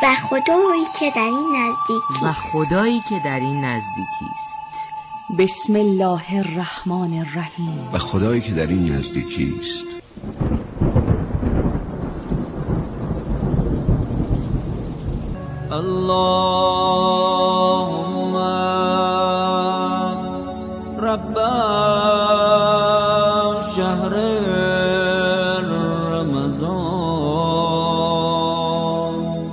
و خدایی که در این نزدیکی و خدایی که در این نزدیکی است. بسم الله الرحمن الرحیم. و خدایی که در این نزدیکی است. اللهم رب شهر رمضان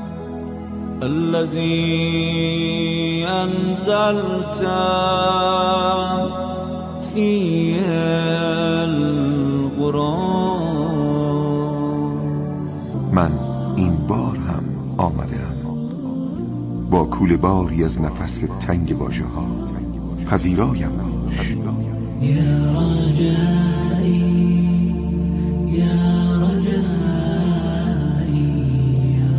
الذي انزلت فيه القرآن. من این بار هم آمدم با کوله باری از نفس تنگ واژه ها. پذیرایم باش یا رجایی یا رجایی یا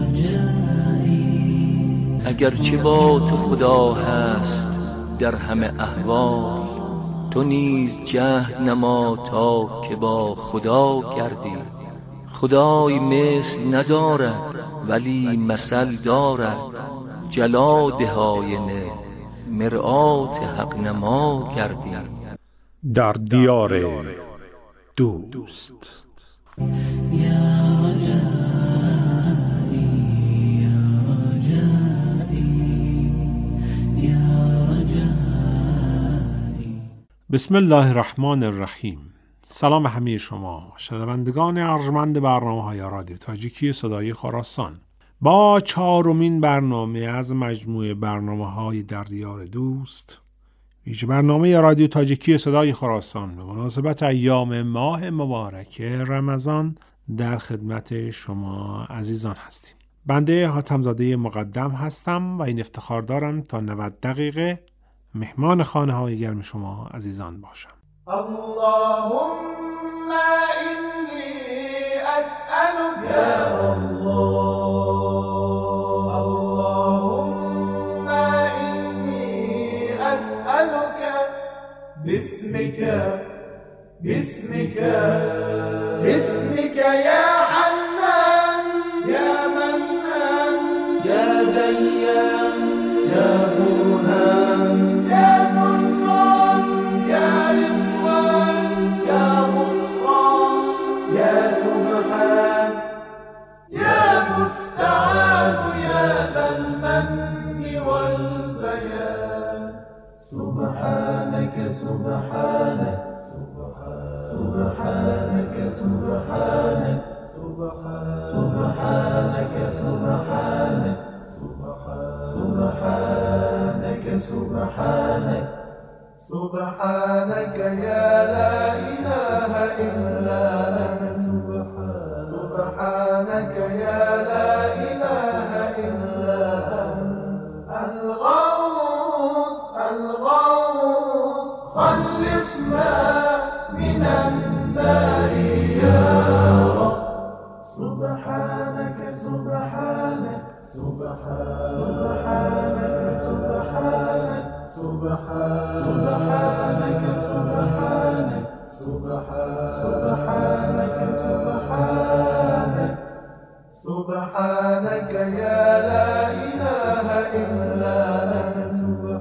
رجایی. اگرچه با تو خدا هست در همه احوال، تو نیز جهد نما تا که با خدا گردی. خدای مثل ندارد ولی مثل دارد، جلاد آینه مرآت حق نما گردی. در دیار دوست. یا رجایی یا رجایی یا رجایی. بسم الله الرحمن الرحیم. سلام همه شما شنوندگان ارجمند برنامه‌های رادیو تاجیکی صدای خراسان. با 4مین برنامه از مجموعه برنامه‌های در دیار دوست، ویژه برنامه رادیو تاجیکی صدای خراسان به مناسبت ایام ماه مبارک رمضان در خدمت شما عزیزان هستیم. بنده حاتم‌زاده مقدم هستم و این افتخار دارم تا 90 دقیقه مهمان خانه‌های گرم شما عزیزان باشم. اللهم إني أسألك يا الله، اللهم إني أسألك باسمك باسمك باسمك يا حنان يا منان يا ديان يا برهان يا سلطان يا رضوان يا غفران يا سبحان يا مستعان يا ذا المن والبيان. سبحانك سبحانك سبحانك سبحانك سبحانك سبحانك سبحانك سبحانك سبحانك يا لا إله إلا أنت. سبحانك يا لا إله إلا أنت. الغوث الغوث خلصنا من النار يا رب. سبحانك سبحانك سبحانك سبحانك سبحانك سبحانك سبحانك سبحانك سبحانك يا لا إله إلا أنت.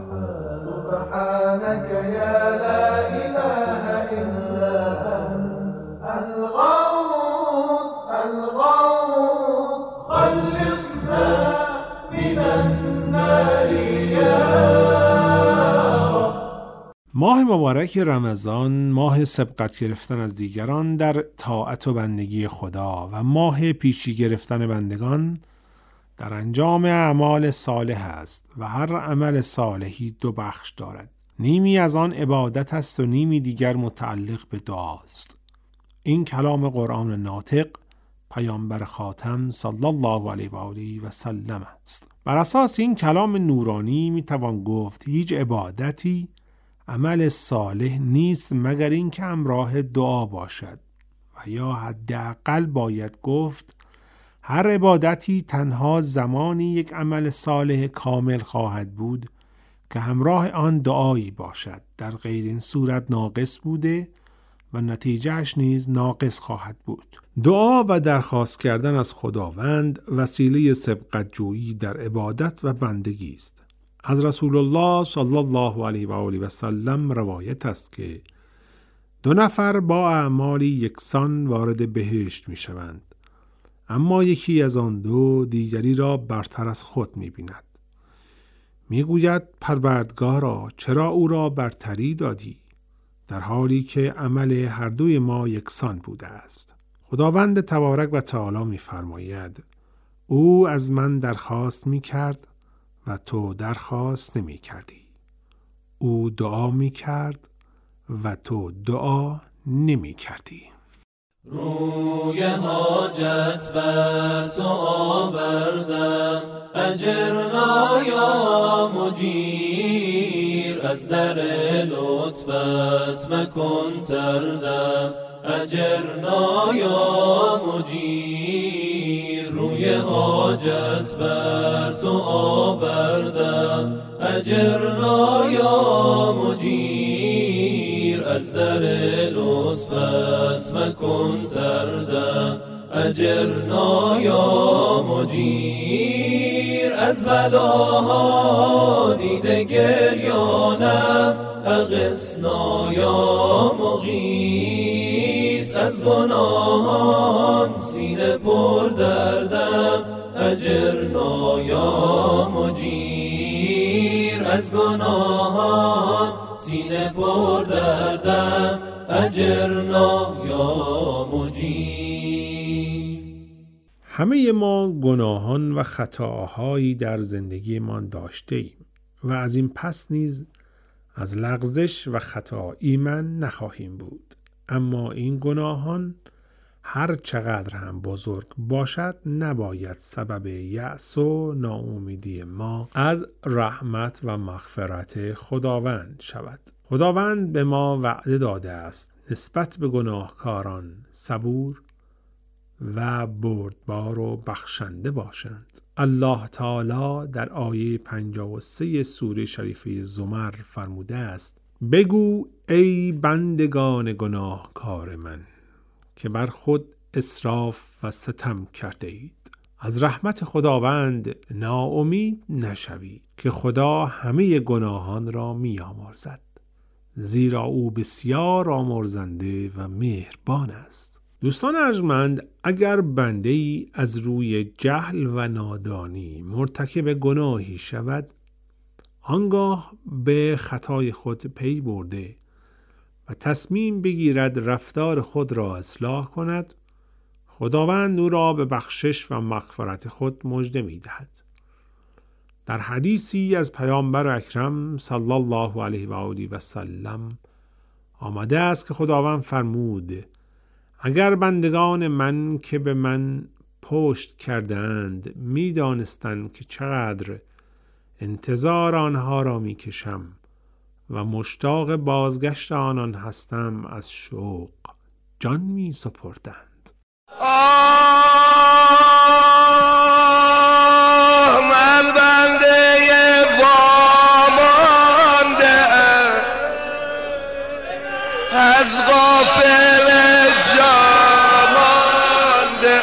سبحانك يا لا إله إلا أنت. الغوث الغوث خلصنا من النار يا رب. ماه مبارک رمضان ماه سبقت گرفتن از دیگران در طاعت و بندگی خدا و ماه پیشی گرفتن بندگان در انجام اعمال صالح است و هر عمل صالحی 2 بخش دارد. نیمی از آن عبادت است و نیمی دیگر متعلق به دعاست. این کلام قرآن ناطق پیامبر خاتم صلی الله علیه و آله و سلم است. بر اساس این کلام نورانی می توان گفت هیچ عبادتی عمل صالح نیست مگر این که همراه دعا باشد و یا حداقل باید گفت هر عبادتی تنها زمانی یک عمل صالح کامل خواهد بود که همراه آن دعایی باشد. در غیر این صورت ناقص بوده و نتیجهش نیز ناقص خواهد بود. دعا و درخواست کردن از خداوند وسیله سبقت جویی در عبادت و بندگی است. از رسول الله صلی الله علیه و آله و سلم روایت است که 2 نفر با اعمالی یکسان وارد بهشت می شوند، اما یکی از آن 2 دیگری را برتر از خود می بیند. می گوید پروردگارا چرا او را برتری دادی؟ در حالی که عمل هر دوی ما یکسان بوده است. خداوند تبارک و تعالی می فرماید او از من درخواست می کرد و تو درخواست نمی کردی. او دعا می کرد و تو دعا نمی کردی. روی حاجت بر تو آوردم، اجرنا یا مجیر. از در لطفت مکن تردم، اجرنا یا مجیر. روی حاجت بر تو آوردم، اجرنا یا مجیر. از در لطفت مکن تردم، اجرنا یا مجیر. از بلاها دیده گریانم، اغثنا یا مغیث. از گناهان سینه پر دردم، اجرنا یا مجیر. از گناهان سینه پر دردم، اجرنا یا مجیر. همه ما گناهان و خطاهایی در زندگیمان داشته ایم و از این پس نیز از لغزش و خطا ایمن نخواهیم بود. اما این گناهان هر چقدر هم بزرگ باشد نباید سبب یأس و ناامیدی ما از رحمت و مغفرت خداوند شود. خداوند به ما وعده داده است نسبت به گناهکاران صبور و بردبار و بخشنده باشند. الله تعالی در آیه 53 سوره شریفه زمر فرموده است بگو ای بندگان گناهکار من که بر خود اسراف و ستم کرده اید. از رحمت خداوند ناامید نشوید که خدا همه گناهان را می آمرزد، زیرا او بسیار آمرزنده و مهربان است. دوستان ارجمند، اگر بنده ای از روی جهل و نادانی مرتکب گناهی شود، آنگاه به خطای خود پی برده و تصمیم بگیرد رفتار خود را اصلاح کند، خداوند او را به بخشش و مغفرت خود مژده می‌دهد. در حدیثی از پیامبر اکرم صلی الله علیه و آله و سلم آمده است که خداوند فرمود اگر بندگان من که به من پشت کردند می‌دانستند که چقدر انتظار آنها را می‌کشم و مشتاق بازگشت آنان هستم، از شوق جان می‌سپردند. من بنده وامانده از غافل جامانده،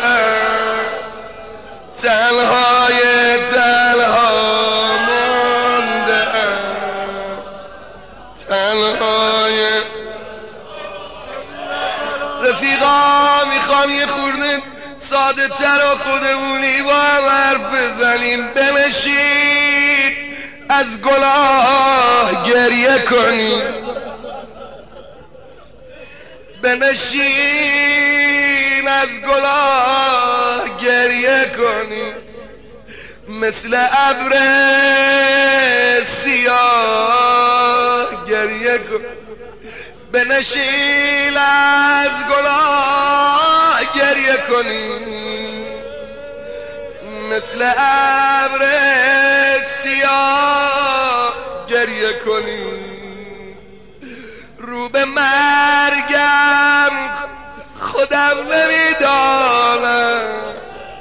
تنهای تنها مانده، تنهای. رفیقا میخوام یه خورده ساده تر و خودمونی با هم حرف بزنیم، بنشین از گناه گریه کنیم، بنشین از گناه گریه کنیم، مثل ابر سیاه گریه کنیم، بنشین از گناه گریه کنیم، مثل ابر سیاه گریه کنیم. رو به مرگم خودم نمیدانم،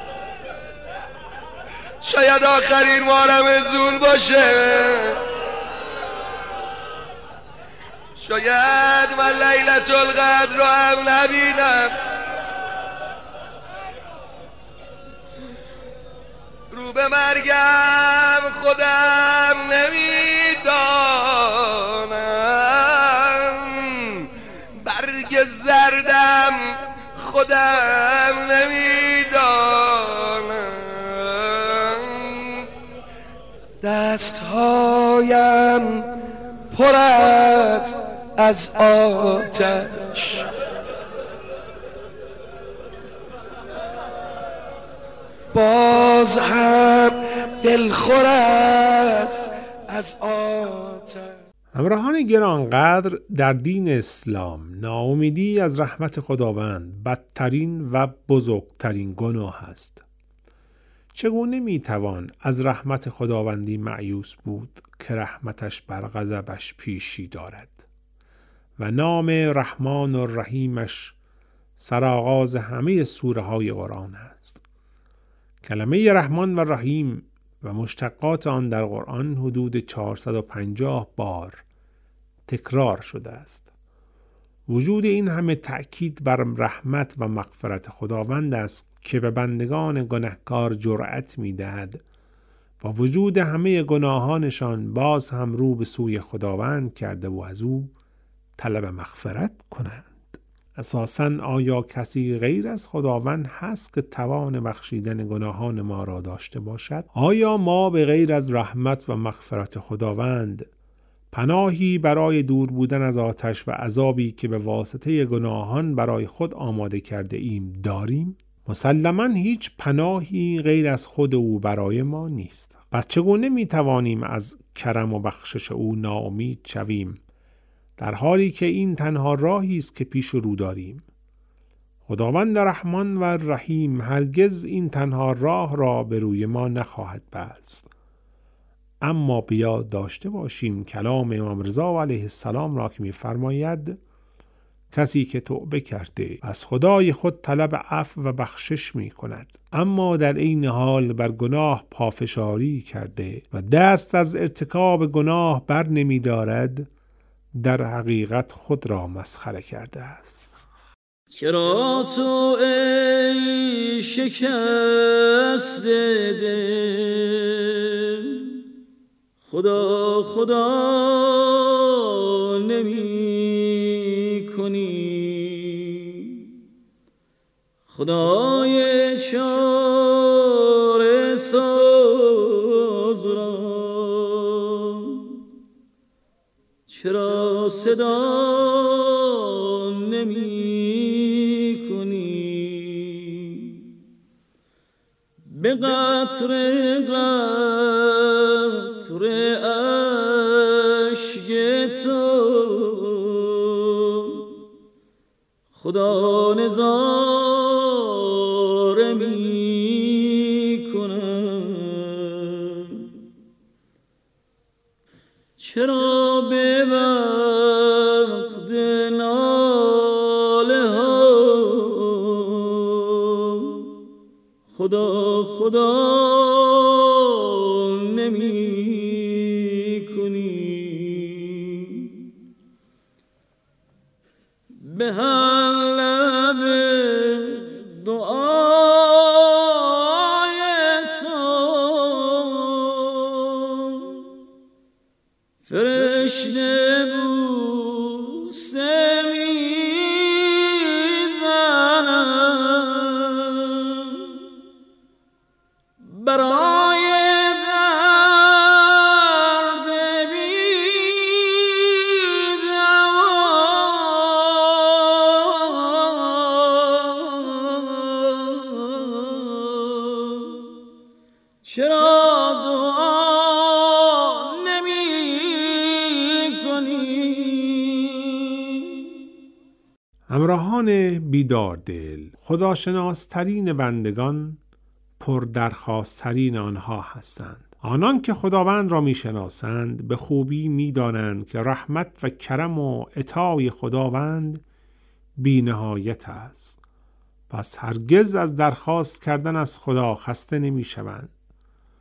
شاید آخرین مارم زون باشه، شاید من لیلة القدر رو هم نبینم، رو به مرگم خودم نمیدانم، برگ زردم خودم نمیدانم، دستهایم پر است از آتش، باز هم دلخور است از آتش. همراهان گرانقدر، در دین اسلام ناامیدی از رحمت خداوند بدترین و بزرگترین گناه است. چگونه میتوان از رحمت خداوندی مایوس بود که رحمتش بر غضبش پیشی دارد و نام رحمان و رحیمش سرآغاز همه سوره های قرآن است. کلمه رحمان و رحیم و مشتقات آن در قرآن حدود 450 بار تکرار شده است. وجود این همه تأکید بر رحمت و مغفرت خداوند است که به بندگان گنهکار جرأت می‌دهد با وجود همه گناهانشان باز هم رو به سوی خداوند کرده و از او طلب مغفرت کنند. اساساً آیا کسی غیر از خداوند هست که توان بخشیدن گناهان ما را داشته باشد؟ آیا ما به غیر از رحمت و مغفرت خداوند پناهی برای دور بودن از آتش و عذابی که به واسطه گناهان برای خود آماده کرده ایم داریم؟ مسلماً هیچ پناهی غیر از خود او برای ما نیست. پس چگونه می توانیم از کرم و بخشش او ناامید شویم در حالی که این تنها راهی است که پیش رو داریم؟ خداوند رحمان و رحیم هرگز این تنها راه را به روی ما نخواهد بست. اما بیاد داشته باشیم کلام امام رضا علیه السلام را که می‌فرماید کسی که توبه کرده از خدای خود طلب عفو و بخشش می کند اما در این حال بر گناه پافشاری کرده و دست از ارتکاب گناه بر نمی دارد، در حقیقت خود را مسخره کرده است. چرا تو ای شکست دل خدا خدا نمی کنی؟ خدای چاره ساز را چرا صدا نمی کنی؟ به قطره قطره اشک تو خدا نظاره می کنم. چرا به وقت ناله ها خدا خدا نمی کنی؟ به هر لب دعای تو فرشته بوسه میزنم برای درد بی‌دوا. چرا دعا نمی کنی؟ همراهان بیدار دل، خداشناسترین بندگان پر درخواسترین آنها هستند. آنان که خداوند را می شناسند به خوبی می دانند که رحمت و کرم و عطای خداوند بی نهایت است. پس هرگز از درخواست کردن از خدا خسته نمی شوند.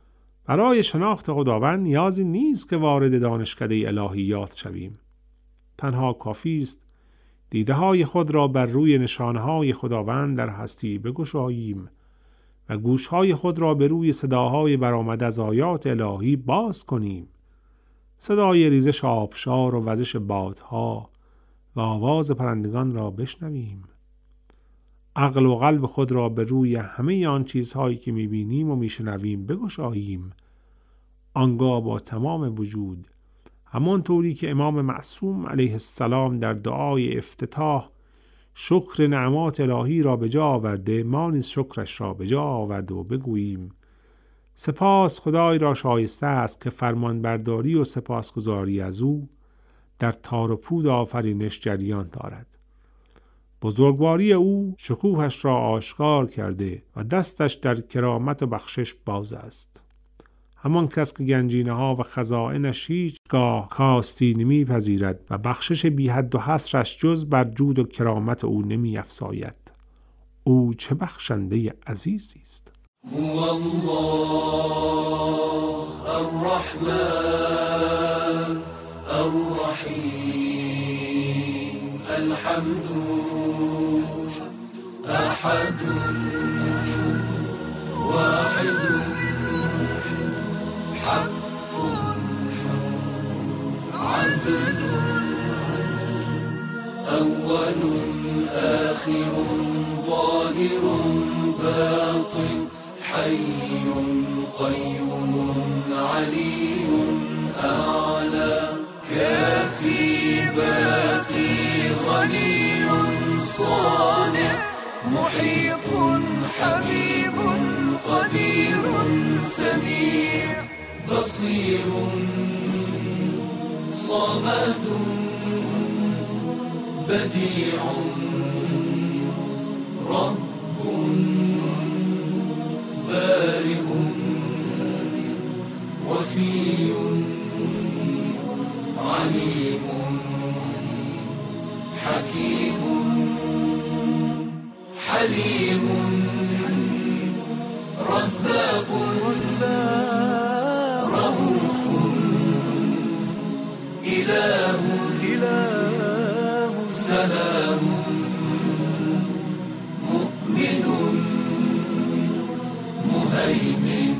برای شناخت خداوند نیازی نیست که وارد دانشکده الهیات شویم. تنها کافی است دیده های خود را بر روی نشانه های خداوند در هستی بگشاییم و گوش های خود را به روی صداهای برآمده از آیات الهی باز کنیم. صدای ریزش آبشار و وزش بادها و آواز پرندگان را بشنویم. عقل و قلب خود را به روی همه آن چیزهایی که می‌بینیم و می‌شنویم بگشاییم. آنگاه با تمام وجود، همانطوری که امام معصوم علیه السلام در دعای افتتاح شکر نعمات الهی را به جا آورده، ما نیز شکرش را به جا آورده و بگوییم سپاس خدای را شایسته است که فرمانبرداری و سپاسگزاری از او در تار و پود آفرینش جریان دارد. بزرگواری او شکوهش را آشکار کرده و دستش در کرامت و بخشش باز است. همان کس که گنجینه ها و خزائنش هیچگاه کاستی نمی پذیرد و بخشش بی حد و حصرش جز بر جود و کرامت او نمی افزاید. او چه بخشنده عزیزی است. هو الله الرحمن الرحیم الحمد احد واحد حق عدل اول آخر ظاهر باطن حي قيوم علي أعلى كافي باقي غني صانع محيط حبيب قدير سميع بصير صمد بديع رب بارئ وفي عليم حكيم حليم رزاق رؤوف إله سلام مؤمن مهيمن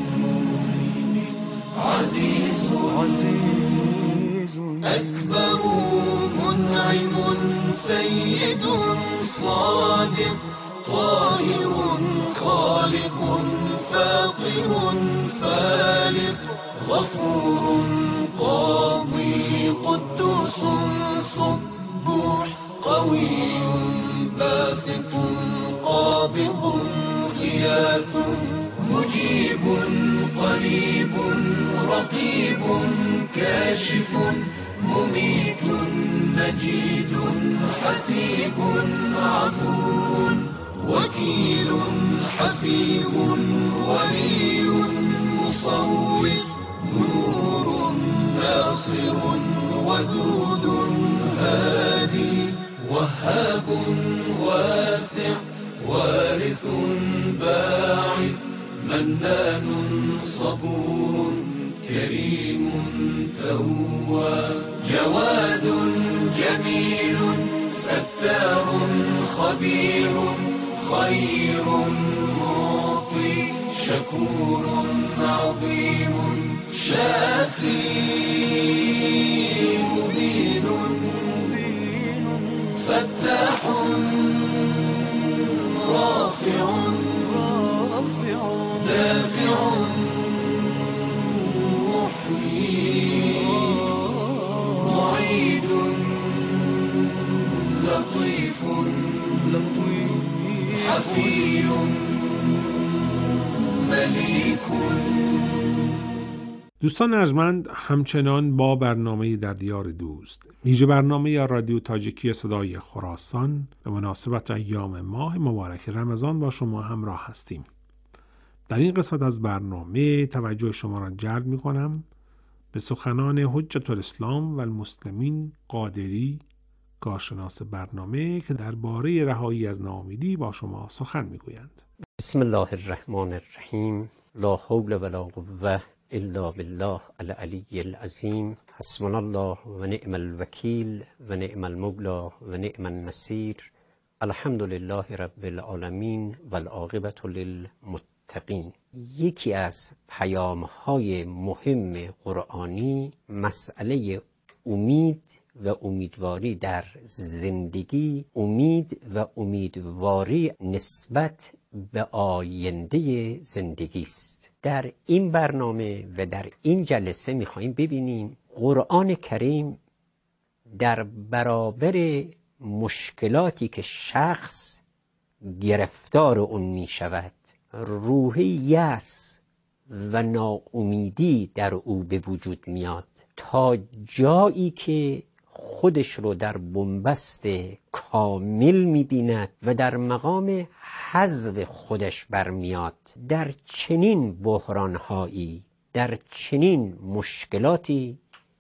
عزيز أكبر منعم سيد صادق طاهر خالق فاطر فالق غفور قاضي قدوس صبوح قوي باسط قابض غياث مجيب قريب رقيب كاشف مميت مجيد حسيب عفو وكيل حفيظ ولي مصور نور ناصر ودود هادي وهاب واسع وارث باعث منان صبور كريم تواب جواد جميل ستار خبير خير معطي شكور عظيم شافي مبين فتاح رافع دافع محيي معيد لطيف حفي ملیک. دوستان ارجمند، همچنان با برنامه در دیار دوست، ویژه برنامه رادیو تاجیکی صدای خراسان به مناسبت ایام ماه مبارک رمضان با شما همراه هستیم. در این قسمت از برنامه توجه شما را جلب می کنم به سخنان حجت الاسلام و المسلمین قادری، کارشناس برنامه، که درباره رهایی از ناامیدی با شما سخن می گویند. بسم الله الرحمن الرحیم. لا حول ولا قوة الا بالله العلی العظیم. حسبنا الله و نعم الوکیل و نعم المولا و نعم النصیر. الحمد لله رب العالمین و العاقبة للمتقین. یکی از پیام‌های مهم قرآنی مسئله امید و امیدواری در زندگی، امید و امیدواری نسبت به آینده زندگی است. در این برنامه و در این جلسه می‌خوایم ببینیم قرآن کریم در برابر مشکلاتی که شخص گرفتار اون می شود، روح یأس و ناامیدی در او به وجود میاد تا جایی که خودش رو در بنبست کامل می بیند و در مقام حذف خودش برمیاد. در چنین بحرانهایی، در چنین مشکلاتی،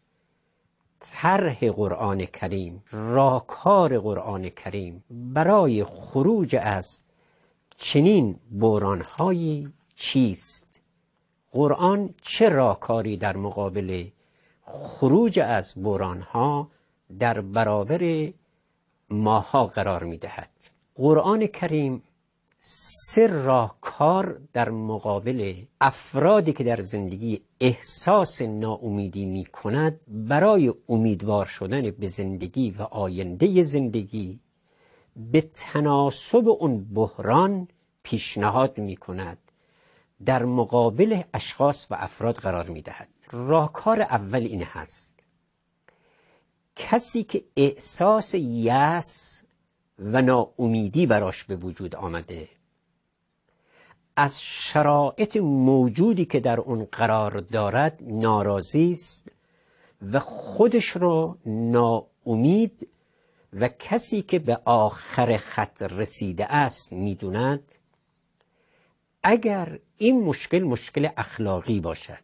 طرح قرآن کریم، راهکار قرآن کریم برای خروج از چنین بحران‌هایی چیست؟ قرآن چه راهکاری در مقابل خروج از بحران‌ها در برابر ماها قرار می‌دهد؟ قرآن کریم 3 راهکار در مقابل افرادی که در زندگی احساس ناامیدی می کند برای امیدوار شدن به زندگی و آینده زندگی به تناسب اون بحران پیشنهاد می کند، در مقابل اشخاص و افراد قرار می دهد. راهکار اول این هست: کسی که احساس یأس و ناامیدی براش به وجود آمده، از شرایط موجودی که در اون قرار دارد ناراضی است و خودش رو ناامید و کسی که به آخر خط رسیده است میدوند، اگر این مشکل اخلاقی باشد،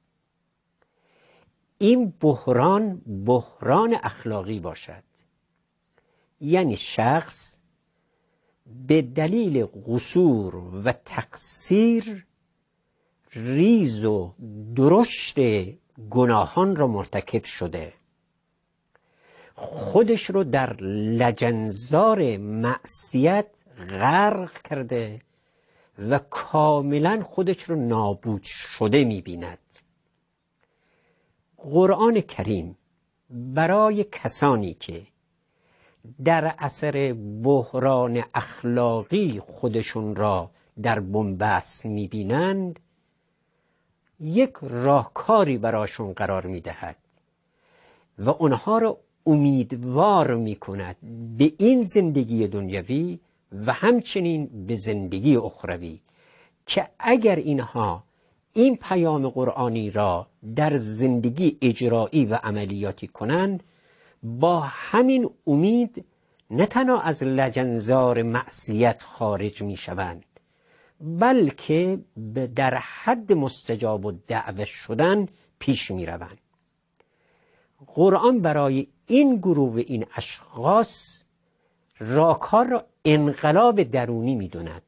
این بحران اخلاقی باشد، یعنی شخص به دلیل قصور و تقصیر ریز و درشت گناهان را مرتکب شده، خودش رو در لجنزار معصیت غرق کرده و کاملا خودش رو نابود شده می‌بیند. قرآن کریم برای کسانی که در اثر بحران اخلاقی خودشون را در بنبست می‌بینند، یک راهکاری براشون قرار می‌دهد و اونها را امیدوار می‌کند به این زندگی دنیوی و همچنین به زندگی اخروی، که اگر اینها این پیام قرآنی را در زندگی اجرایی و عملیاتی کنند، با همین امید نه تنها از لجنزار معصیت خارج می شوند، بلکه در حد مستجاب و دعوه شدن پیش می روند. قرآن برای این گروه و این اشخاص راهکار را انقلاب درونی می داند.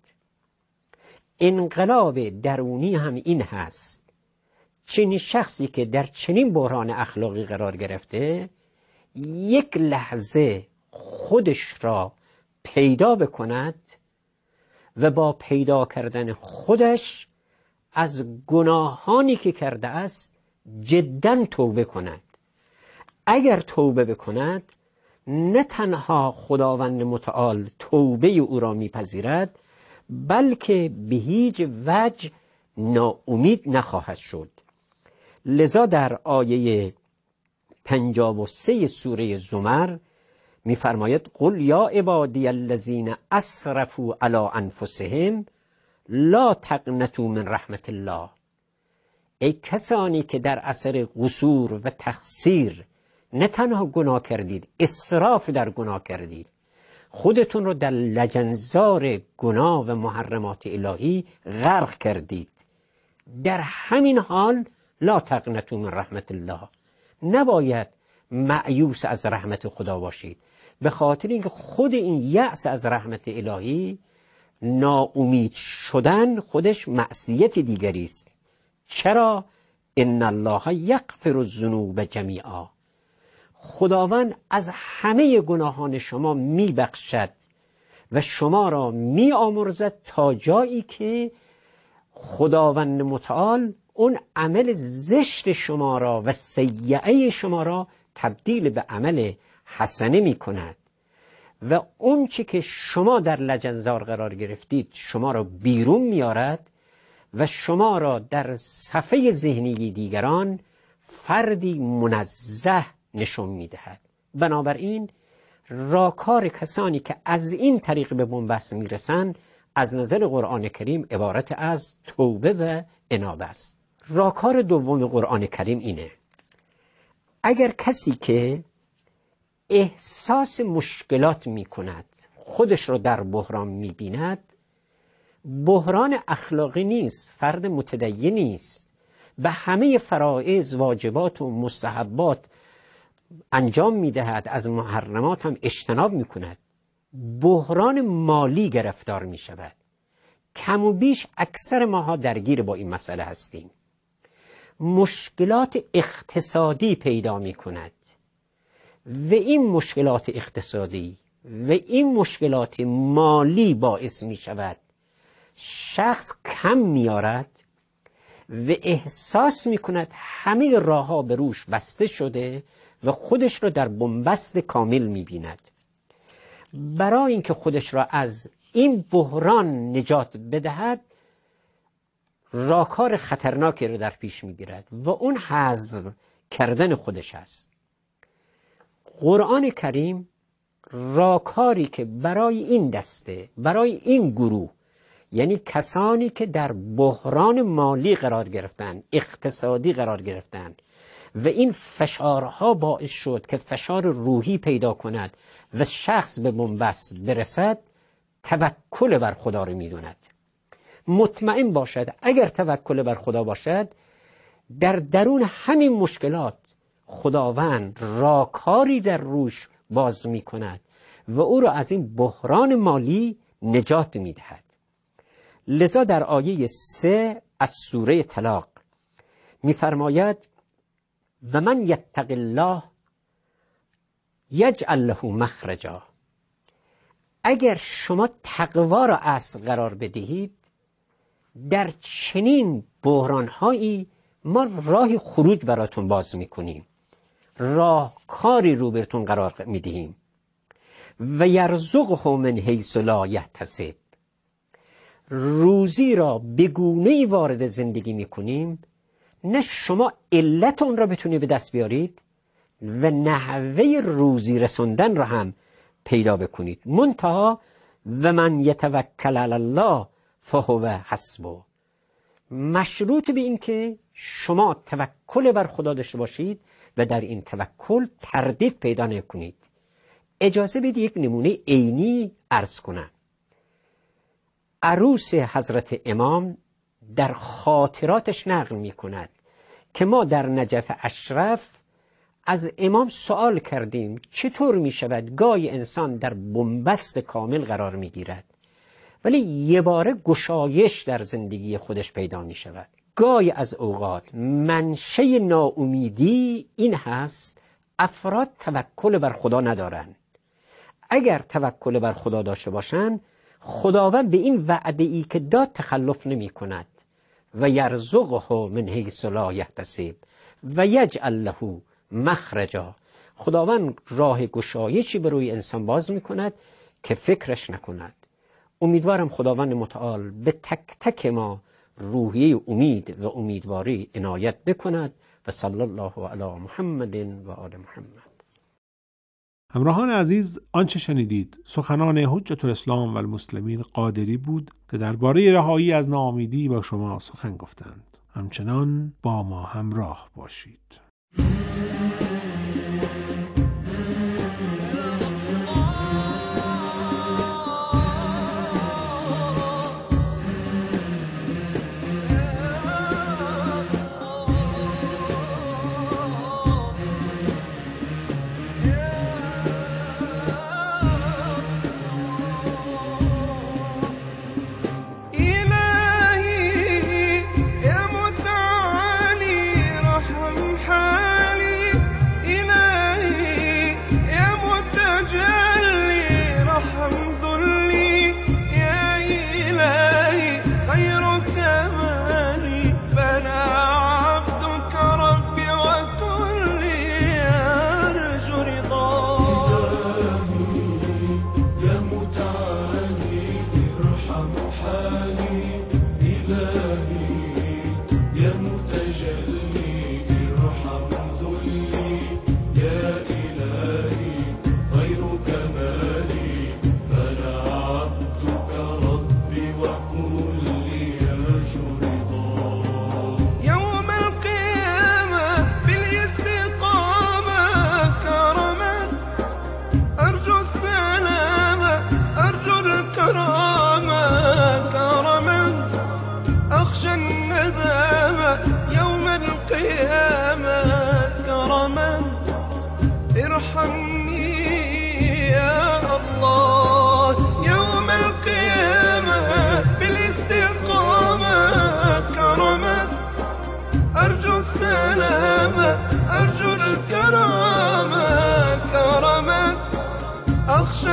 انقلاب درونی هم این هست: چنین شخصی که در چنین بحران اخلاقی قرار گرفته، یک لحظه خودش را پیدا بکند و با پیدا کردن خودش از گناهانی که کرده است جداً توبه کند. اگر توبه بکند، نه تنها خداوند متعال توبه او را میپذیرد، بلکه به هیچ وجه ناامید نخواهد شد. لذا در آیه 53 سوره زمر می‌فرماید: قل یا عبادی الذین اسرفوا علی انفسهم لا تقنطوا من رحمت الله. ای کسانی که در اثر قصور و تقصیر نه تنها گناه کردید، اسراف در گناه کردید، خودتون رو در لجنزار گناه و محرمات الهی غرق کردید، در همین حال لا تقنطوا من رحمت الله، نباید مأیوس از رحمت خدا باشید، به خاطر اینکه خود این یأس از رحمت الهی، ناامید شدن، خودش معصیت دیگری است. چرا؟ ان الله یغفر الذنوب جمیعا. خداوند از همه گناهان شما میبخشد و شما را میآمرزد تا جایی که خداوند متعال اون عمل زشت شما را و سیئه شما را تبدیل به عمل حسنه می کند و اون چی که شما در لجنزار قرار گرفتید شما را بیرون میارد و شما را در صفحه ذهنی دیگران فردی منزه نشون میدهد. بنابراین راکار کسانی که از این طریق به بنبست میرسند از نظر قرآن کریم عبارت از توبه و انابه است. راکار دوم قرآن کریم اینه: اگر کسی که احساس مشکلات می کند خودش رو در بحران می بیند، بحران اخلاقی نیست، فرد متدین نیست، به همه فرائض واجبات و مستحبات انجام می دهد، از محرمات هم اجتناب می کند، بحران مالی گرفتار می شود. کم و بیش اکثر ماها درگیر با این مسئله هستیم. مشکلات اقتصادی پیدا می کند و این مشکلات اقتصادی و این مشکلات مالی باعث می شود شخص کم میارد و احساس می کند همه راه ها به روش بسته شده و خودش را در بنبست کامل می بیند. برای اینکه خودش را از این بحران نجات بدهد راکار خطرناکی رو در پیش می گیرد و اون حذف کردن خودش است. قرآن کریم راکاری که برای این دسته، برای این گروه، یعنی کسانی که در بحران مالی قرار گرفتن، اقتصادی قرار گرفتن و این فشارها باعث شد که فشار روحی پیدا کند و شخص به بنبست برسد، توکل بر خدا رو میدوند. مطمئن باشد اگر توکل بر خدا باشد، در درون همین مشکلات خداوند راکاری در روش باز می کند و او را از این بحران مالی نجات می دهد. لذا در آیه 3 از سوره طلاق می فرماید و من یتق الله یجعل له مخرجا. اگر شما تقوا را اصل قرار بدهید، در چنین بحرانهایی ما راه خروج براتون باز میکنیم، راهکاری رو بهتون قرار میدهیم. و یرزقه من حیث لا یحتسب. روزی را به گونه‌ای وارد زندگی میکنیم نه شما علت اون را بتونید به دست بیارید و نحوه روزی رسوندن را هم پیدا بکنید. منتها و من یتوکل علی الله فهو حسبه. مشروط به این که شما توکل بر خدا داشته باشید و در این توکل تردید پیدا نکنید. اجازه بدید یک نمونه عینی عرض کنم. عروس حضرت امام در خاطراتش نقل می کند که ما در نجف اشرف از امام سوال کردیم چطور می شود گاهی انسان در بنبست کامل قرار می گیرد ولی یه باره گشایش در زندگی خودش پیدا می شود. گاهی از اوقات منشه ناامیدی این هست افراد توکل بر خدا ندارن. اگر توکل بر خدا داشته باشن، خداوند به این وعده ای که داد تخلف نمی کند و یرزقه من حیث لا یحتسب و یجعل له مخرجا. خداوند راه گشایشی به روی انسان باز می کند که فکرش نکند. امیدوارم خداوند متعال به تک تک ما روحیه امید و امیدواری عنایت بکند و صلی الله علی محمد و آل محمد. همراهان عزیز، آنچه شنیدید سخنان حجت الاسلام و المسلمین قادری بود که درباره رهایی از ناامیدی با شما سخن گفتند. همچنان با ما همراه باشید. إلهي يا متعالي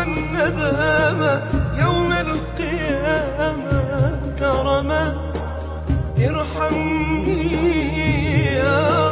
الندامة يوم القيامة كرما ارحمني يا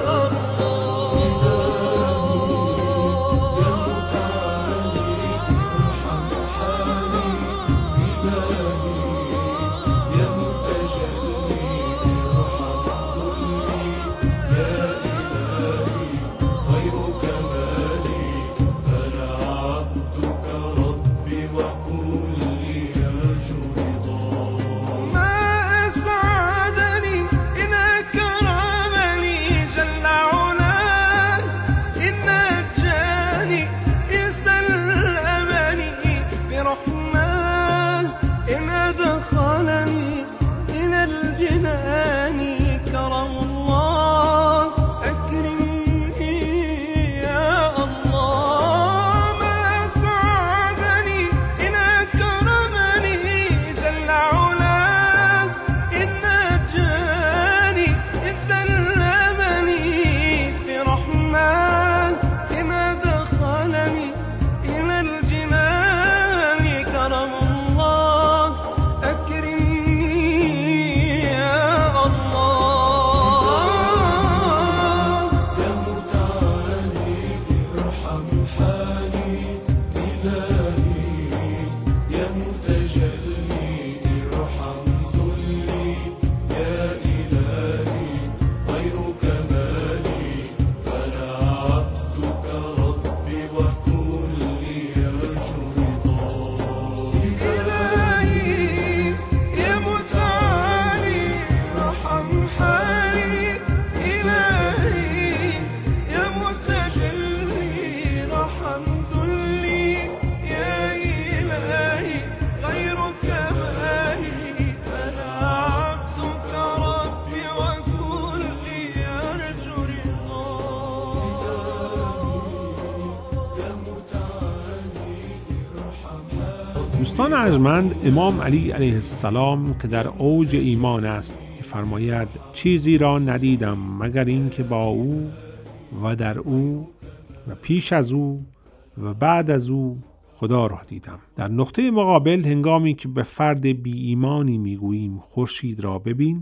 دوستان ارجمند، امام علی علیه السلام که در اوج ایمان است می‌فرماید چیزی را ندیدم مگر این که با او و در او و پیش از او و بعد از او خدا را دیدم. در نقطه مقابل هنگامی که به فرد بی ایمانی میگوییم خورشید را ببین،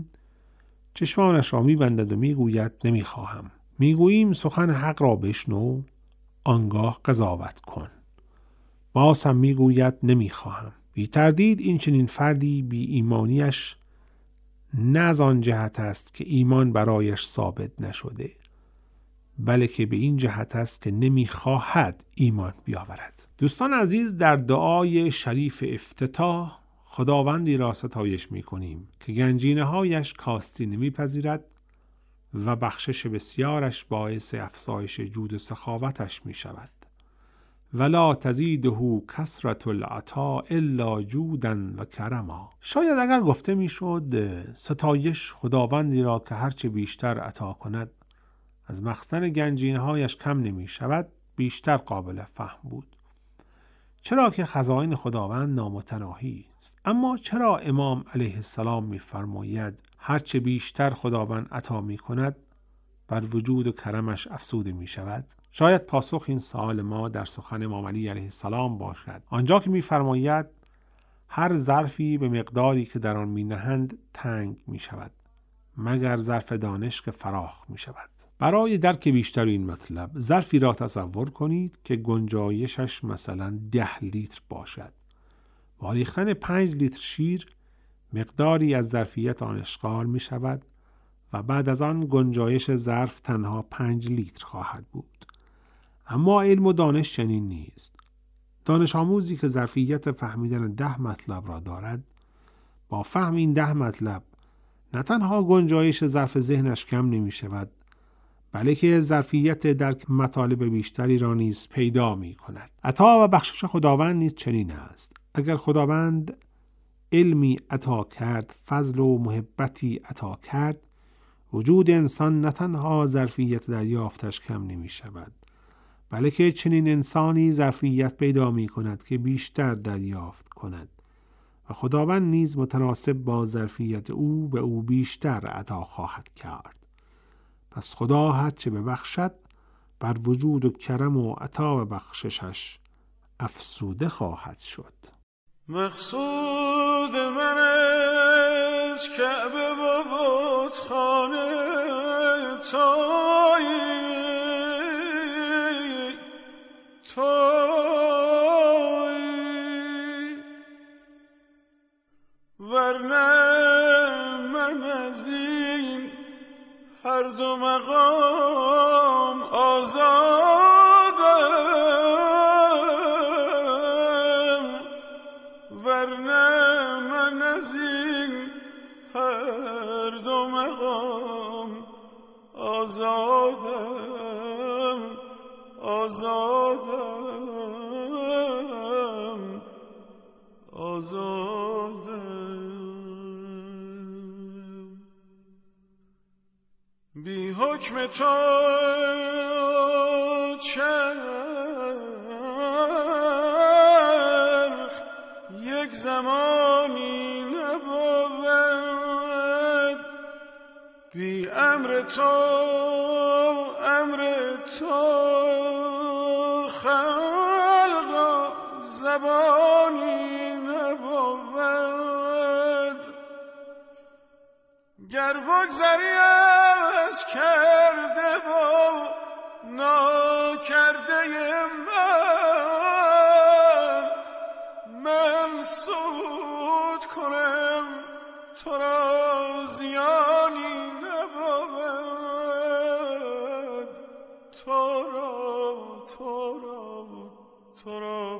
چشمانش را میبندد و میگوید نمیخواهم. میگوییم سخن حق را بشنو، آنگاه قضاوت کن. باز هم میگوید نمیخواهم. بی تردید این چنین فردی بی ایمانیش نه از آن جهت است که ایمان برایش ثابت نشده، بلکه به این جهت است که نمیخواهد ایمان بیاورد. دوستان عزیز، در دعای شریف افتتاح خداوندی را ستایش میکنیم که گنجینه هایش کاستی نمیپذیرد و بخشش بسیارش باعث افزایش جود و سخاوتش میشود. ولا تزیده کثرة العطاء الا جودا و کرما. شاید اگر گفته میشد ستایش خداوندی را که هرچه بیشتر عطا کند از مخزن گنجینه هایش کم نمی شود بیشتر قابل فهم بود، چرا که خزائن خداوند نامتناهی است. اما چرا امام علیه السلام می‌فرماید هرچه بیشتر خداوند عطا می‌کند بر وجود و کرمش افزوده می‌شود؟ شاید پاسخ این سوال ما در سخن امام علی علیه السلام باشد، آنجا که می‌فرماید هر ظرفی به مقداری که در آن می‌نهند تنگ می‌شود مگر ظرف دانش که فراخ می‌شود. برای درک بیشتر این مطلب ظرفی را تصور کنید که گنجایشش مثلا 10 لیتر باشد. با ریختن 5 لیتر شیر مقداری از ظرفیت آن اشغال می‌شود و بعد از آن گنجایش ظرف تنها 5 لیتر خواهد بود. اما علم و دانش چنین نیست. دانش آموزی که ظرفیت فهمیدن 10 مطلب را دارد، با فهم این 10 مطلب نه تنها گنجایش ظرف ذهنش کم نمی شود، بلکه ظرفیت درک مطالب بیشتری را نیز پیدا می کند. عطا و بخشش خداوند نیز چنین است. اگر خداوند علمی عطا کرد، فضل و محبتی عطا کرد، وجود انسان نه تنها ظرفیت دریافتش کم نمی شود، بلکه چنین انسانی ظرفیت پیدا می کند که بیشتر دریافت کند و خداوند نیز متناسب با ظرفیت او به او بیشتر عطا خواهد کرد. پس خدا هرچه ببخشد بر وجود و کرم و عطا و بخششش افسوده خواهد شد. مقصود من از کعبه و بتخانه تویی ورنه من از این هر دو مقام آزادم ورنه من از این هر دو مقام آزادم بی حکم تو چرخ یک زمانی نبود بی امر تو خلق را زبانی نبود گر بگذری از کرده و ناکرده من سود کنم تو را زیانی نبود تو را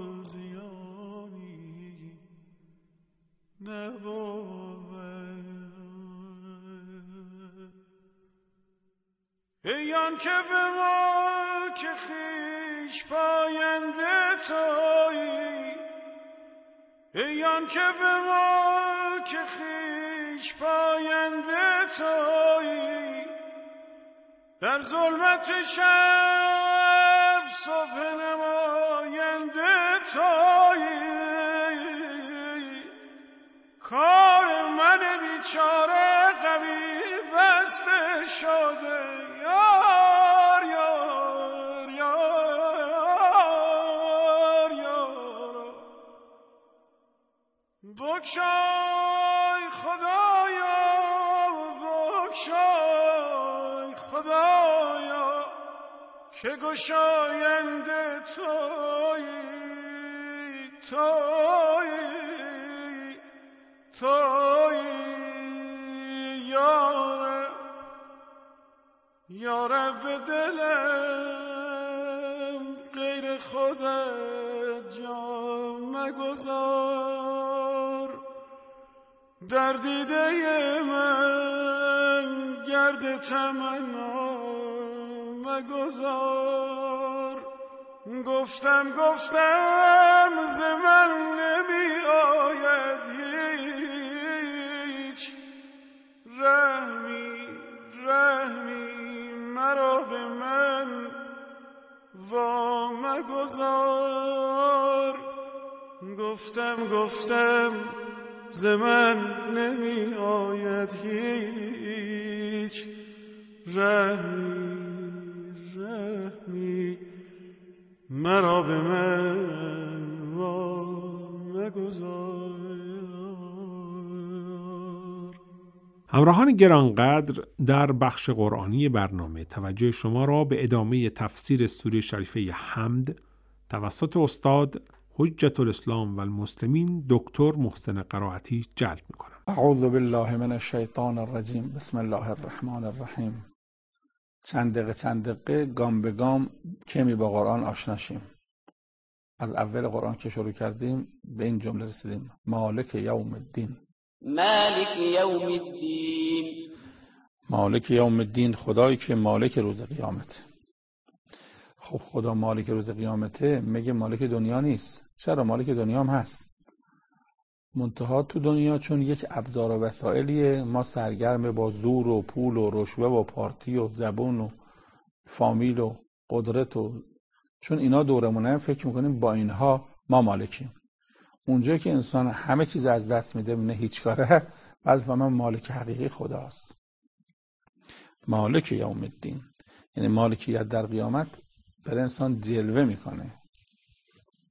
زیانی نبود ایان که به ما که خویش پاینده تویی ایان که به ما که خویش پاینده تویی در ظلمت شب صبح نماینده تویی کار من بیچاره قوی بسته شده یار یار یار یار بگشای خدایا بگشای خدایا که گشاینده تویی یا رب دلم غیر خودت جا مگذار در دیده من گرد تمنا مگذار گفتم ز من نمی آید هیچ رحمی مرا به من وا مگذار گفتم ز من نمی آید هیچ رحمی مرا به من وا مگذار. همراهان گرانقدر، در بخش قرآنی برنامه توجه شما را به ادامه تفسیر سوره شریفه حمد توسط استاد حجت الاسلام و المسلمین دکتر محسن قرائتی جلب می‌کنم. اعوذ بالله من الشیطان الرجیم. بسم الله الرحمن الرحیم. چند دقیقه گام به گام کمی با قرآن آشنا شیم. از اول قرآن که شروع کردیم به این جمله رسیدیم: مالک یوم الدین. مالک یوم الدین. مالک یوم الدین، خدایی که مالک روز قیامت. خب خدا مالک روز قیامته، میگه مالک دنیا نیست. چرا؟ مالک دنیا هم هست، منتها تو دنیا چون یک ابزار و وسایلیه، ما سرگرم با زور و پول و رشوه و پارتی و زبون و فامیل و قدرت و چون اینا دورمونه فکر میکنیم با اینها ما مالکیم. اونجا که انسان همه چیز از دست میده، نه هیچ کاره، بعد فهمم مالک حقیقی خداست. مالک یوم الدین یعنی مالکیت در قیامت برای انسان جلوه میکنه.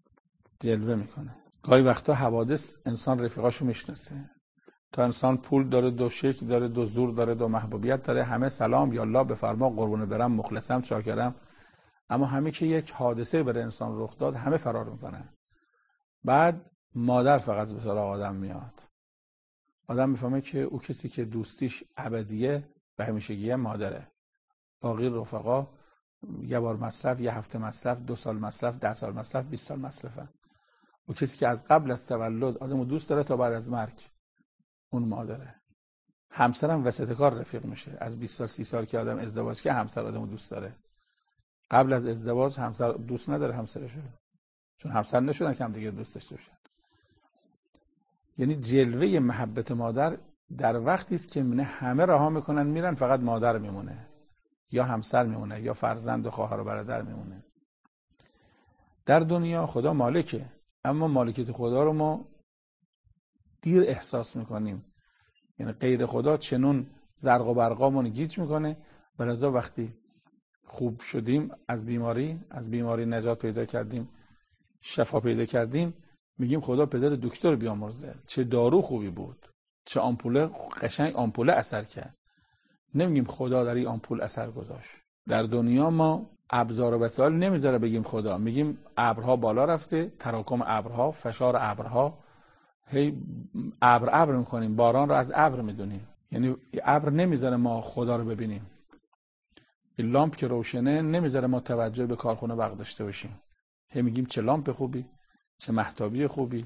جلوه میکنه. گاهی وقتا حوادث انسان رفیقاشو میشناسه. تا انسان پول داره، دو شکل داره، دو زور داره، دو محبوبیت داره، همه سلام یا الله بفرما، قربون برم، مخلصم، چاکرم. اما همه که یک حادثه برای انسان رخ داد همه فرار میکنن. بعد مادر فقط به سراغ آدم میاد. آدم میفهمه که او کسی که دوستیش ابدیه و همیشگیه مادره. باقی رفقا یه بار مصرف، یه هفته مصرف، 2 سال مصرف، 10 سال مصرف، 20 سال مصرفه. او کسی که از قبل از تولد آدمو دوست داره تا بعد از مرگ اون مادره. همسرم وسط کار رفیق میشه. از 20 سال 30 سال که آدم ازدواج که همسر آدمو دوست داره. قبل از ازدواج همسر دوست نداره همسرشو، چون همسر نشدن که هم دیگه دوست داشته باشن. یعنی جلوه محبت مادر در وقتی است که همه رها میکنن میرن، فقط مادر میمونه یا همسر میمونه یا فرزند و خواهر و برادر میمونه. در دنیا خدا مالکه، اما مالکیت خدا رو ما دیر احساس میکنیم. یعنی غیر خدا چنون زرق و برقامون گیج میکنه. بلذا وقتی خوب شدیم، از بیماری نجات پیدا کردیم، شفا پیدا کردیم، میگیم خدا پدر دکتر بیامرزه، چه دارو خوبی بود، چه آمپول قشنگ آمپول اثر کرد. نمیگیم خدا در این آمپول اثر گذاشت. در دنیا ما ابزار و وسایل نمیذاره بگیم خدا، میگیم ابرها بالا رفته، تراکم ابرها، فشار ابرها، هی ابر میکنیم، باران رو از ابر میدونیم. یعنی ابر نمیذاره ما خدا رو ببینیم. این لامپ که روشنه نمیذاره ما توجه به کارخونه برق داشته باشیم. هی میگیم چه لامپ خوبی، چه مهتابی خوبی.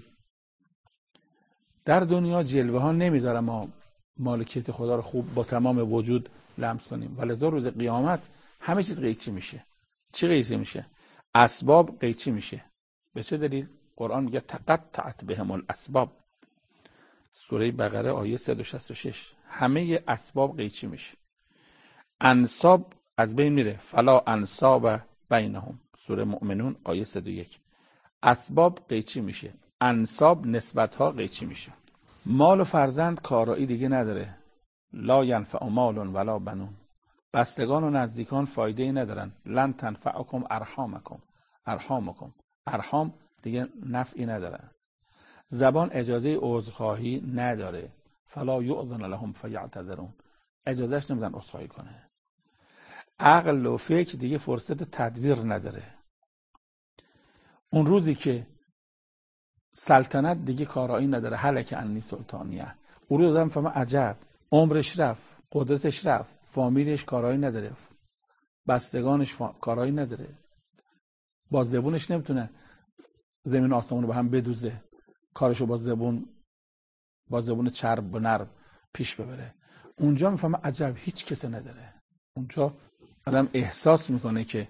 در دنیا جلوه ها نمیذاره ما مالکیت خدا رو خوب با تمام وجود لمس کنیم. ولذا روز قیامت همه چیز قیچی میشه. چی قیچی میشه؟ اسباب قیچی میشه. به چه دلیل؟ قرآن میگه تقطعت بهم الاسباب. سوره بقره آیه 166. همه اسباب قیچی میشه. انساب از بین میره. فلا انساب بینهم. سوره مؤمنون آیه 101. اسباب قیچی میشه، انساب نسبت ها قیچی میشه. مال و فرزند کارایی دیگه نداره. لا ینفع مال ولا بنون. بستگان و نزدیکان فایده ای ندارن. لن تنفعکم ارحامکم. ارحام دیگه نفعی ندارن. زبان اجازه عذرخواهی نداره. فلا یؤذن لهم فیعتذرون. اجازهش نمیدن عذرخواهی کنه. عقل و فکر دیگه فرصت تدبیر نداره. اون روزی که سلطنت دیگه کارایی نداره، هلک عنی سلطانیه، اون روز آدم فهمه عجب، عمرش رفت، قدرتش رفت، فامیلش کارایی نداره، بستگانش کارایی نداره، با زبونش نمیتونه زمین آسمون رو به هم بدوزه، کارشو با زبون چرب و نرم پیش ببره. اونجا میفهمه عجب هیچ کسی نداره. اونجا آدم احساس میکنه که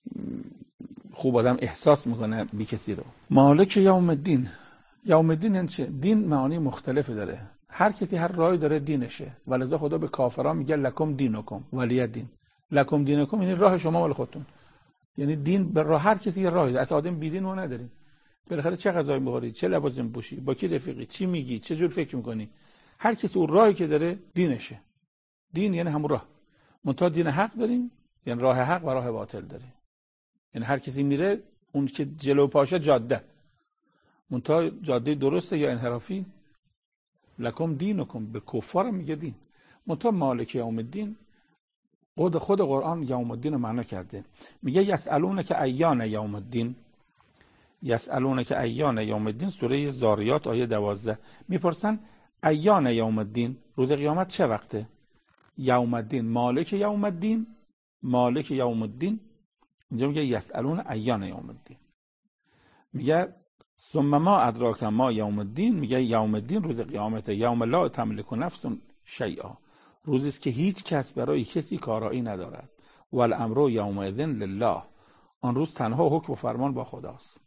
خوب، آدم احساس میکنه بی کسی رو. مالک یوم الدین. یوم الدین یعنی چه؟ دین معانی مختلفی داره. هر کسی هر راهی داره دینشه. ولذا خدا به کافران میگه لکم دینکم ولی دین. لکم دینکم یعنی راه شما مال خودتون. یعنی دین به راه هر کسی یه راهی داره. اصلا آدم بی دین ما نداریم. بالاخره چه غذایی می‌خوری، چه لباسی می‌پوشی، با کی رفیقی، چی میگی، چه جور فکر می‌کنی. هر کسی اون راهی که داره دینشه. دین یعنی همون راه. منتها دین حق داریم، یعنی راه حق و راه باطل داریم. یعنی هر کسی میره اون که جلو پاشه جاده، منتها جاده درسته یا انحرافی. لکم دینکم، به کفار میگه دین. منتها مالک یوم الدین، خود قرآن یوم الدین رو معنا کرده. میگه یسالونک ایان یوم الدین. یسالونک ایان یوم الدین، سوره زاریات آیه 12. میپرسن ایان یوم الدین، روز قیامت چه وقته؟ یوم الدین، مالک یوم الدین، مالک یوم الدین. اینجا میگه یسالون ایان یوم الدین. میگه ثم ما ادراک ما یوم الدین. میگه یوم الدین روز قیامت، یوم لا تملک نفس شیئا، روزی است که هیچ کس برای کسی کارایی ندارد. والامر یومئذ لله، آن روز تنها حکم و فرمان با خداست.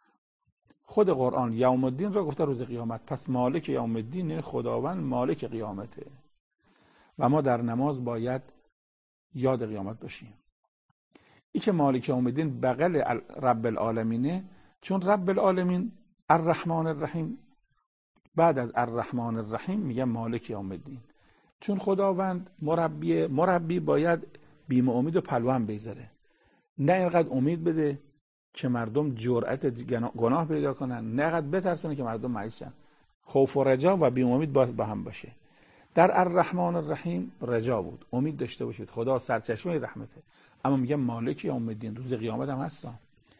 خود قرآن یوم الدین را گفته روز قیامت. پس مالک یوم الدین خداوند مالک قیامته و ما در نماز باید یاد قیامت باشیم. ای که مالک یوم الدین بغل رب العالمینه، چون رب العالمین الرحمن الرحیم، بعد از الرحمن الرحیم میگه مالک یوم الدین. چون خداوند مربی باید بیم امید و پلوان بذاره، نه اینقدر امید بده که مردم جرأت گناه پیدا کنن، نه قد بترسونه که مردم مایوس شن. خوف و رجا و بی‌امید با هم باشه. در الرحمن الرحیم رجا بود، امید داشته باشید، خدا سرچشمه رحمته. اما میگه مالک یوم الدین، روز قیامت هم هستن.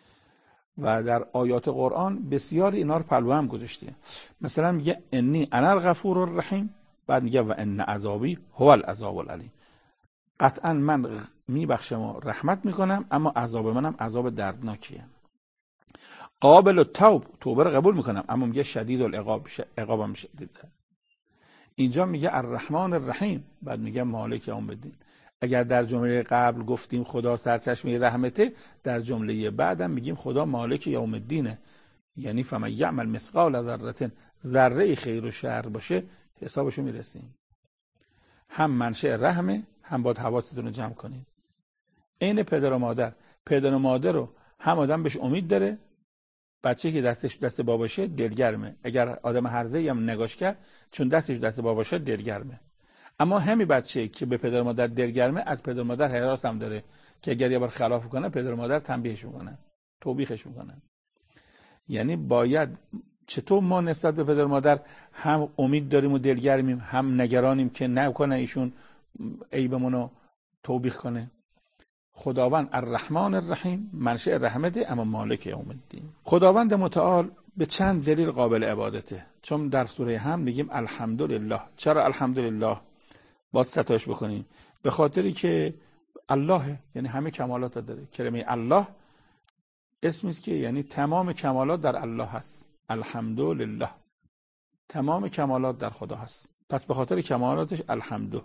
و در آیات قرآن بسیار اینا رو پلو هم گذاشته. مثلا میگه انی انا الغفور الرحیم، بعد میگه و ان عذابی هو العذاب العلیم. قطعا من میبخشم و رحمت میکنم، اما عذاب منم عذاب دردناکیه. قابل التوب، توبه رو قبول میکنم، اما میگه شدید العقاب، عقابم شدیده. اینجا میگه الرحمن الرحیم، بعد میگه مالک یوم الدین. اگر در جمله قبل گفتیم خدا سرچشمه رحمته، در جمله بعدم میگیم خدا مالک یوم الدینه. یعنی فمن یعمل مثقال ذره، ذره خیر و شر باشه حسابشو میرسیم. هم منشأ رحمه، هم باید حواستون رو جمع کنید. عین پدر و مادر، پدر و مادر رو هم آدم بهش امید داره، بچه که دستش دست باباشه دلگرمه. اگر آدم هرزه‌ای هم نگاش کرد، چون دستش دست باباشه دلگرمه. اما همین بچه که به پدر و مادر دلگرمه، از پدر و مادر حراس هم داره که اگر یه بار خلاف کنه پدر و مادر تنبیهش میکنن، توبیخش میکنن. یعنی باید چطور ما نسبت به پدر و مادر هم امید داریم و دلگرمیم، هم نگرانیم که نکنه ایشون عیبمون رو توبیخ کنه. خداوند الرحمن الرحیم، منشأ رحمته، اما مالک یوم الدین. خداوند متعال به چند دلیل قابل عبادته. چون در سوره حمد میگیم الحمدلله. چرا الحمدلله باید ستایش بکنیم؟ به خاطری که الله یعنی همه کمالات داره. کلمه الله اسمی است که یعنی تمام کمالات در الله هست. الحمدلله، تمام کمالات در خدا هست. پس به خاطر کمالاتش الحمدو،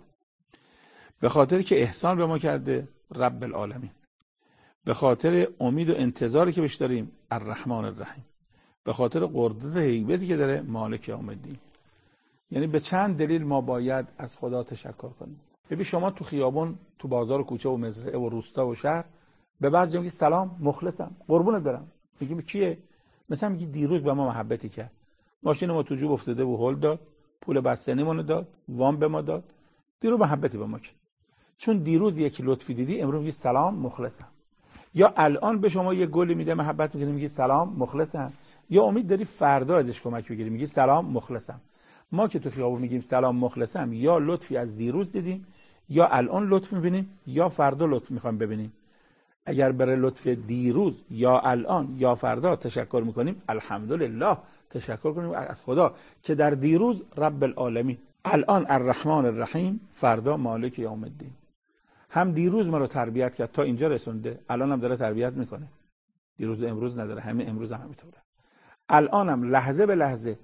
به خاطر که احسان به ما کرده رب العالمین، به خاطر امید و انتظاری که بهش داریم الرحمن الرحیم، به خاطر قدرت هیبتی که داره مالک یوم الدین. یعنی به چند دلیل ما باید از خدا تشکر کنیم. ببین شما تو خیابون، تو بازار و کوچه و مزرعه و روستا و شهر به بعضی میگی سلام، مخلصم، قربونت برم. میگی کیه؟ مثلا میگی دیروز به ما محبتی کرد، ماشین ما تو جوب افتاده و هول داد، پول بستنیمون داد، وام به ما داد، دیروز محبتی به ما کرد. چون دیروز یکی لطفی دیدی، امروز میگی سلام، مخلصم. یا الان به شما یه گلی میده، محبت میکنی، میگی سلام، مخلصم. یا امید داری فردا ازش کمک بگیری، میگی سلام، مخلصم. ما که تو خیابون میگیم سلام، مخلصم، یا لطفی از دیروز دیدیم، یا الان لطف میبینیم، یا فردا لطف میخوایم ببینیم. اگر برای لطف دیروز یا الان یا فردا تشکر میکنیم، الحمدلله، تشکر کنیم از خدا که در دیروز رب العالمین، الان الرحمن الرحیم، فردا مالک یوم الدین. هم دیروز ما رو تربیت کرد تا اینجا رسونده، الان هم داره تربیت میکنه. دیروز امروز نداره، همین امروز هم همینطوره. الان هم لحظه به لحظه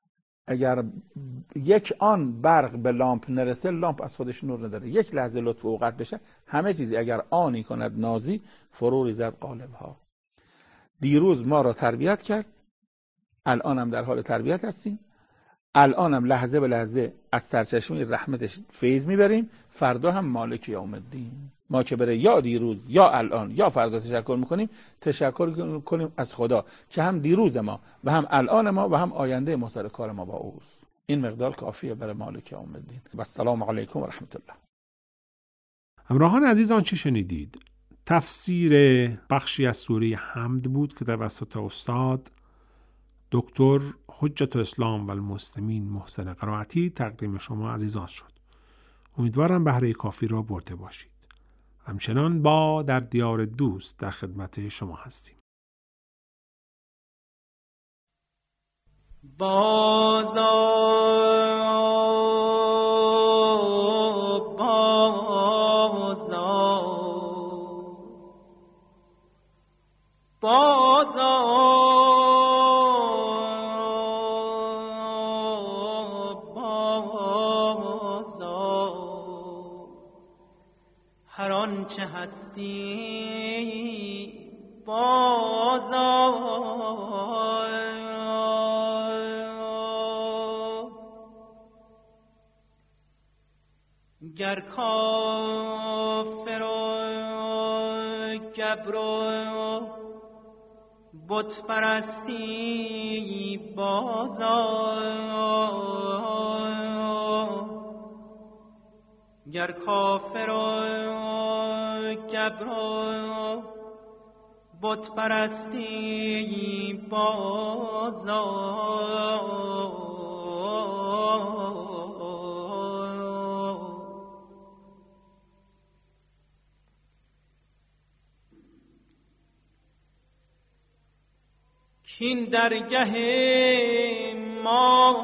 اگر یک آن برق به لامپ نرسه، لامپ از خودش نور نداره. یک لحظه لطف اوقات بشه، همه چیزی اگر آنی کند نازی، فرو ریزد قالبها. دیروز ما را تربیت کرد، الان هم در حال تربیت هستیم، الان هم لحظه به لحظه از سرچشمه رحمتش فیض میبریم، فردا هم مالک یوم الدین. ما که برای یا دیروز یا الان یا فردا تشکر میکنیم، تشکر کنیم از خدا که هم دیروز ما و هم الان ما و هم آینده ما سر کار ما با اوست. این مقدار کافیه برای مالک یوم الدین. و السلام علیکم و رحمت الله. همراهان عزیز، آنچه شنیدید تفسیر بخشی از سوره حمد بود که توسط استاد دکتر حجت الاسلام و المسلمین محسن قرائتی تقدیم شما عزیزان شد. امیدوارم بهره کافی را برده باشید. همچنان با در دیار دوست در خدمت شما هستیم. هر آنچه هستی بازار، گر کافر و گبر و بت پرستی بازار، گر کافر و گبر و بت پرستی بازار کین درگه ما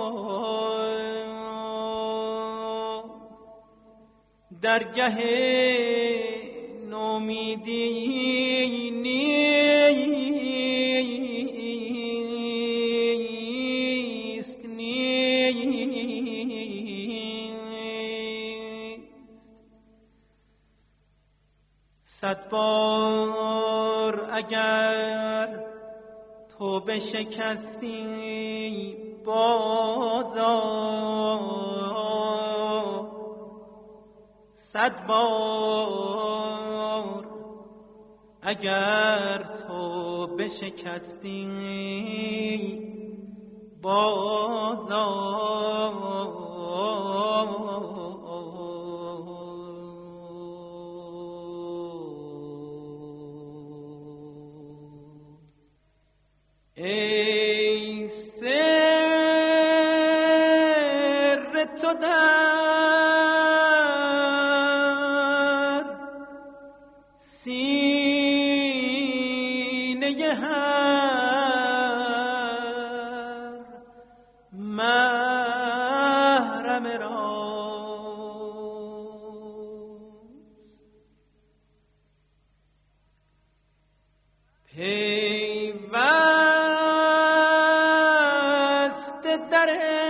درگه نومیدی نیست صد بار اگر تو بشکستی بازار صد بار اگر تو بشکستی بازار ای سر تو در سینه هر محرم راست در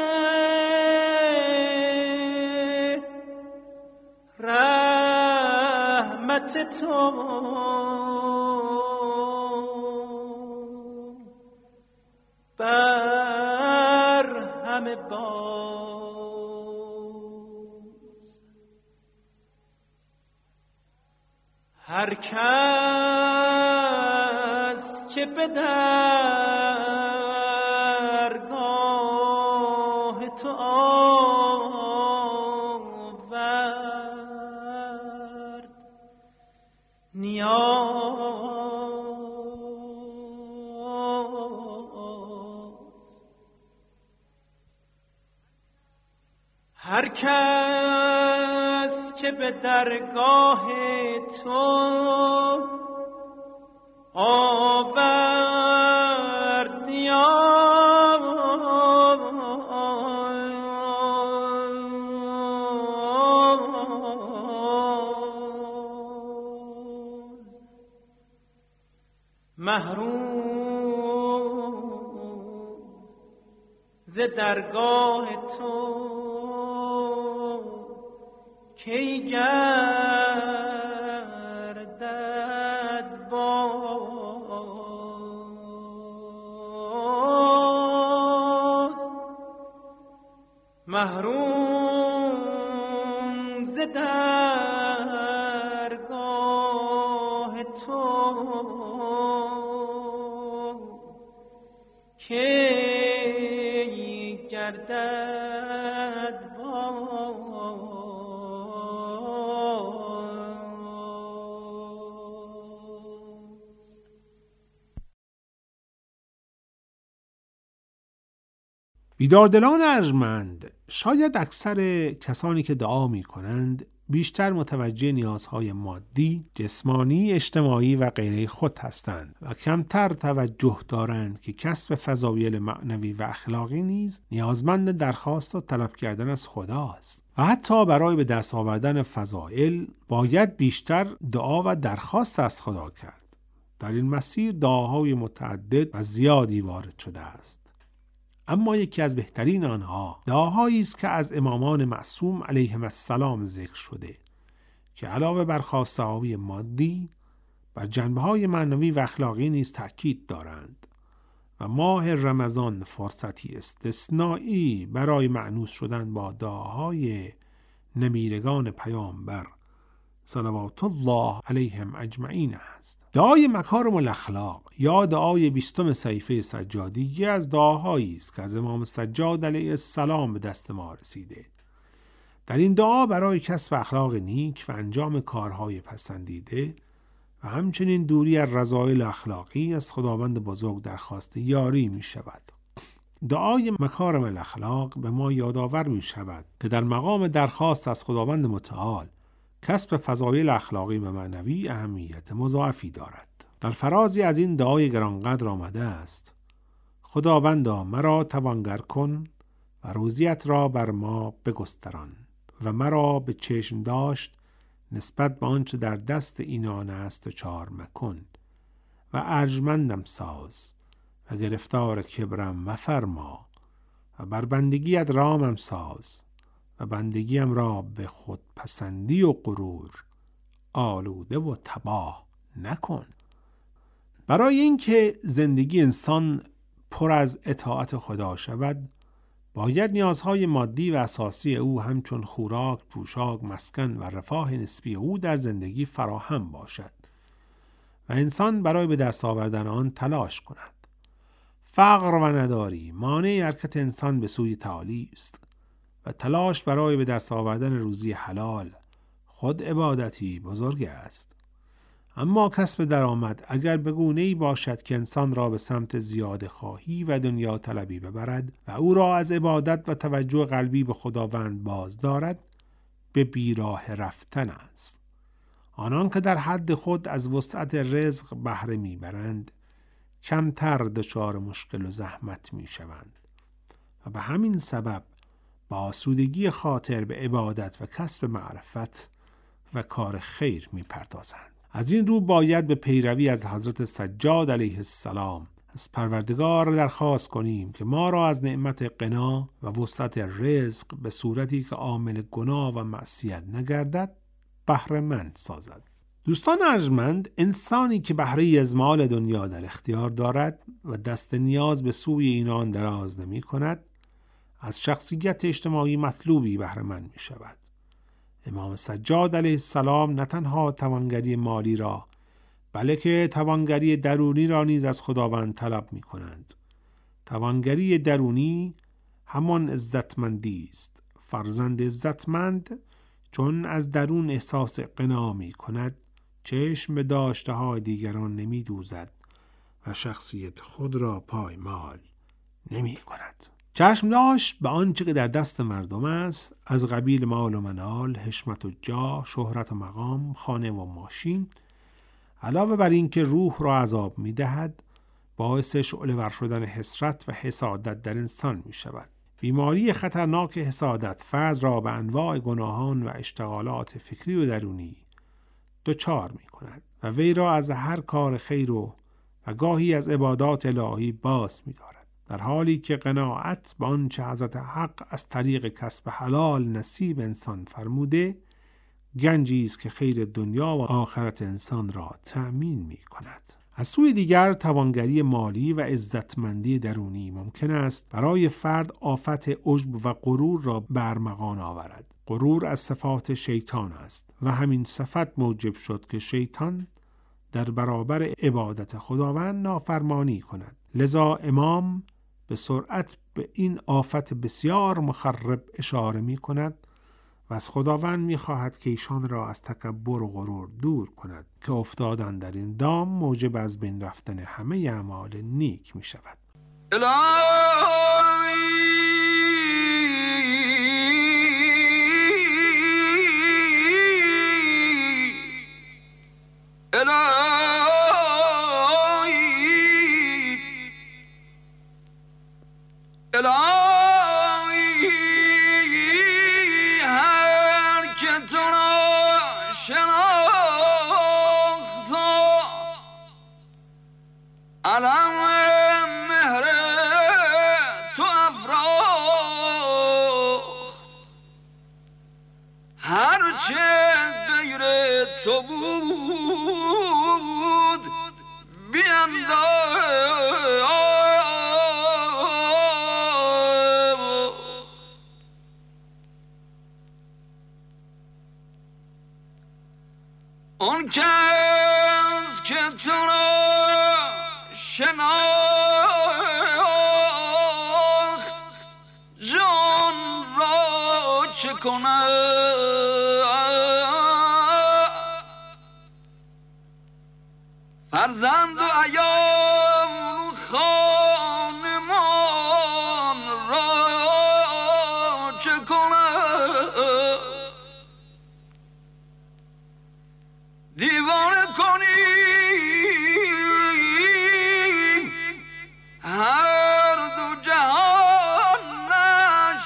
رحمت تو بر همه باز هر کس که به درگاه تو آورد نیاز هر کس که به درگاه تو آورد محروم ز درگاه تو کی گردد باز محروم ز درگاه تو کی گردد باز بیداردلان ارجمند، شاید اکثر کسانی که دعا می کنند بیشتر متوجه نیازهای مادی، جسمانی، اجتماعی و غیره خود هستند و کمتر توجه دارند که کسب فضایل معنوی و اخلاقی نیز نیازمند درخواست و طلب کردن از خداست و حتی برای به دست آوردن فضایل باید بیشتر دعا و درخواست از خدا کرد. در این مسیر دعاهای متعدد و زیادی وارد شده است، اما یکی از بهترین آنها دعاهایی است که از امامان معصوم علیهم السلام ذکر شده که علاوه بر خواسته‌های مادی بر جنبه‌های معنوی و اخلاقی نیز تأکید دارند و ماه رمضان فرصتی استثنایی برای مأنوس شدن با دعاهای نمیرگان پیامبر صلوات الله علیهم اجمعین است. دعای مکارم الاخلاق یا دعای 20 صحیفه سجادی یکی از دعاهایی است که از امام سجاد علیه السلام به دست ما رسیده. در این دعا برای کسب اخلاق نیک و انجام کارهای پسندیده و همچنین دوری از رذایل اخلاقی از خداوند بزرگ درخواست یاری می شود. دعای مکارم الاخلاق به ما یادآور می شود که در مقام درخواست از خداوند متعال کسب فضایل اخلاقی و معنوی اهمیت مضاعفی دارد. در فرازی از این دعای گرانقدر آمده است: خداوندا مرا توانگر کن و روزیت را بر ما بگستران و مرا به چشم داشت نسبت به آنچه در دست اینان است دچار مکن و ارجمندم ساز و گرفتار کبرم مفرما و بر بندگیت رامم ساز و بندگیم را به خود پسندی و غرور آلوده و تباه نکن. برای اینکه زندگی انسان پر از اطاعت خدا شود، باید نیازهای مادی و اساسی او همچون خوراک، پوشاک، مسکن و رفاه نسبی او در زندگی فراهم باشد و انسان برای به دست آوردن آن تلاش کند. فقر و نداری مانع حرکت انسان به سوی تعالی است و تلاش برای به دست آوردن روزی حلال خود عبادتی بزرگ است. اما کسب درآمد اگر به گونه‌ای باشد که انسان را به سمت زیاده خواهی و دنیا طلبی ببرد و او را از عبادت و توجه قلبی به خداوند باز دارد، به بیراه رفتن است. آنان که در حد خود از وسعت رزق بهره میبرند، کمتر دچار مشکل و زحمت میشوند و به همین سبب با آسودگی خاطر به عبادت و کسب معرفت و کار خیر میپردازند. از این رو باید به پیروی از حضرت سجاد علیه السلام از پروردگار درخواست کنیم که ما را از نعمت غنا و وسعت رزق به صورتی که عامل گناه و معصیت نگردد بهره مند سازد. دوستان ارجمند، انسانی که بهره از مال دنیا در اختیار دارد و دست نیاز به سوی اینان دراز نمی کند، از شخصیت اجتماعی مطلوبی بهره مند می شود. امام سجاد علیه السلام نه تنها توانگری مالی را بلکه توانگری درونی را نیز از خداوند طلب می کنند. توانگری درونی همان عزتمندی است. فرزند عزتمند چون از درون احساس غنا می کند، چشم به داشته های دیگران نمی دوزد و شخصیت خود را پایمال نمی کند. چشم داشت به آنچه که در دست مردم است، از قبیل مال و منال، حشمت و جاه، شهرت و مقام، خانه و ماشین، علاوه بر این که روح را عذاب می دهد، باعث شعله ور شدن حسرت و حسادت در انسان می شود. بیماری خطرناک حسادت فرد را به انواع گناهان و اشتغالات فکری و درونی دچار می کند و وی را از هر کار خیر و گاهی از عبادات الهی باز می دارد. در حالی که قناعت به آنچه حضرت حق از طریق کسب حلال نصیب انسان فرموده، گنجی است که خیر دنیا و آخرت انسان را تأمین می کند. از سوی دیگر توانگری مالی و عزتمندی درونی ممکن است برای فرد آفت عجب و غرور را برمغان آورد. غرور از صفات شیطان است و همین صفت موجب شد که شیطان در برابر عبادت خداوند نافرمانی کند. لذا امام به سرعت به این آفت بسیار مخرب اشاره می کند و از خداوند می خواهد که ایشان را از تکبر و غرور دور کند که افتادن در این دام موجب از بین رفتن همه اعمال نیک می شود. اون کس که تو را شناخت جان را چه کند فرزند و عیال خانمان را چه کنم؟ دیوانه کنیم هر دو جهانش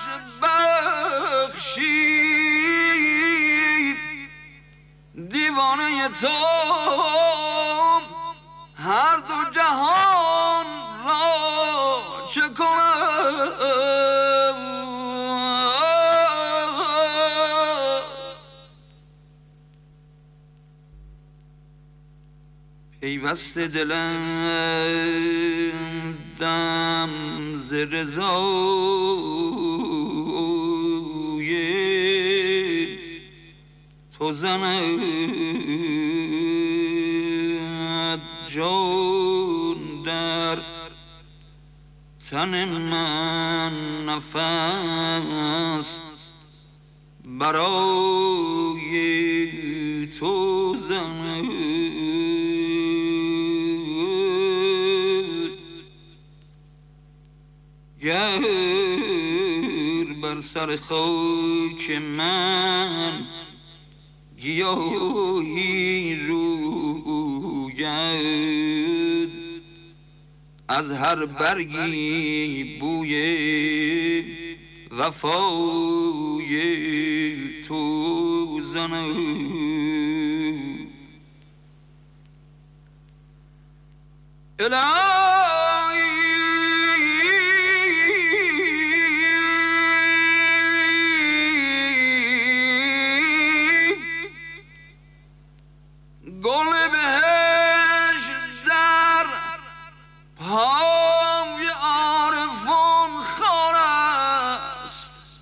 بخشید. دیوانه تو هر دو جهان را چه کنم؟ پیوست دلم دم ز رضای تو زند جان در تن من، نفس برای تو زند. گر بر سر خاک من گیاهی روید، از هر برگی بوی وفای تو زند. گل بهشت در پای عارفان خار است،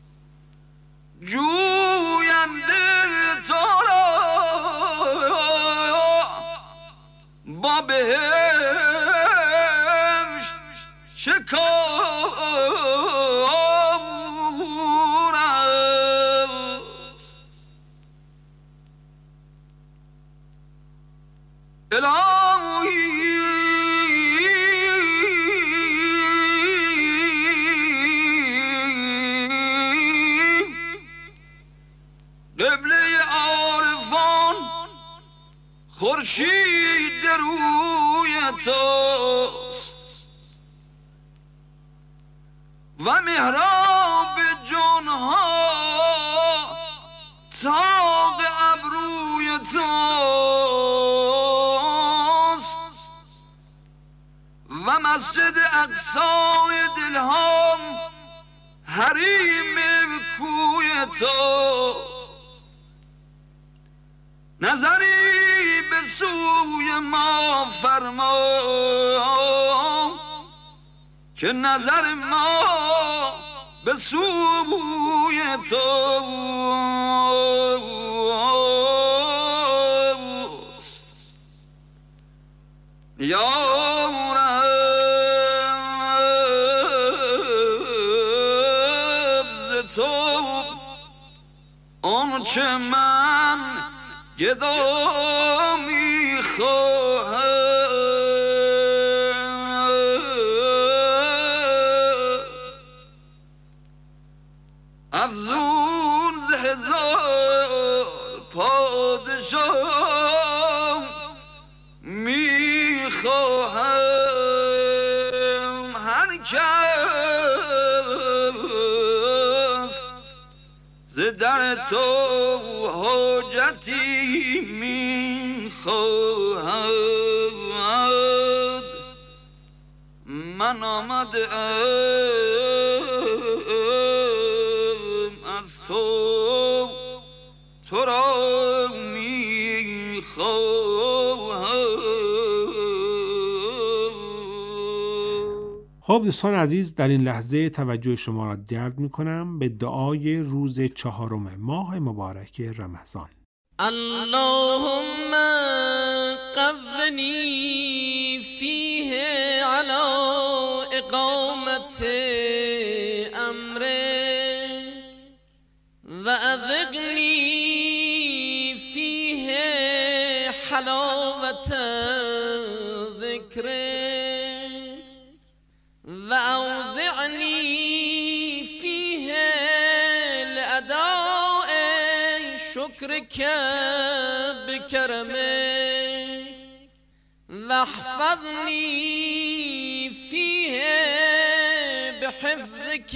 جوینده تو را با بهشت شکار است. الهی قبله عارفان خورشید روی توست و محراب جانها طاق ابروی توست و مسجد اقصای دلهام حریم کوی تو. نظری به سوی ما فرما که نظر ما به سوی توست. یا رب ز تو آنچه من گدا می‌خواهم افزون ز هزار پادشاه می‌خواهم. هر کس ز در تو حاجتی می‌خواهد، من آمده ام از تو را می‌خواهم. خب دوستان عزیز، در این لحظه توجه شما را جلب می‌کنم به دعای روز 4 ماه مبارک رمضان. اللهم قوني فيه على إقامة أمرك وأذقني فيه حلاوة شكرك بكرمك واحفظني فيه بحفظك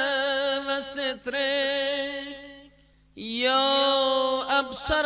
وسترك يا أبصر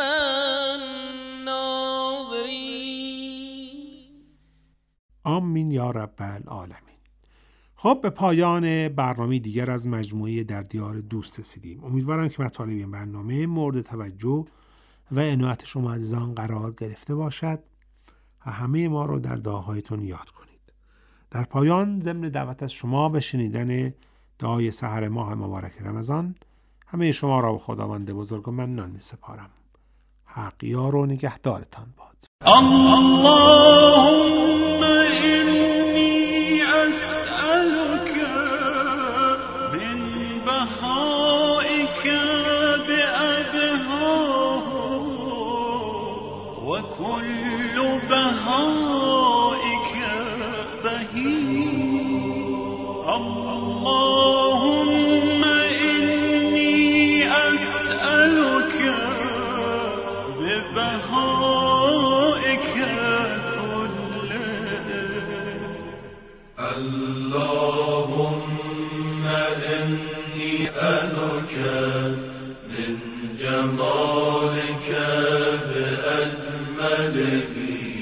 الناظرين. آمین یا رب العالمین. خب به پایان برنامه دیگر از مجموعه در دیار دوست رسیدیم. امیدوارم که مطالب این برنامه مورد توجه و عنایت شما عزیزان قرار گرفته باشد و همه ما رو در دعاهایتون یاد کنید. در پایان ضمن دعوت از شما به شنیدن دعای سحر ماه مبارک رمضان، همه شما را به خداوند بزرگ و منان می‌سپارم. حق یار و نگهدارتان باد. اللهم إني أسألك من بهائك بأبهاه وكل بهائك بهي. اللهم إني أسألك ببهائك كله. اللهم إني أسألك من جمالك بأجمله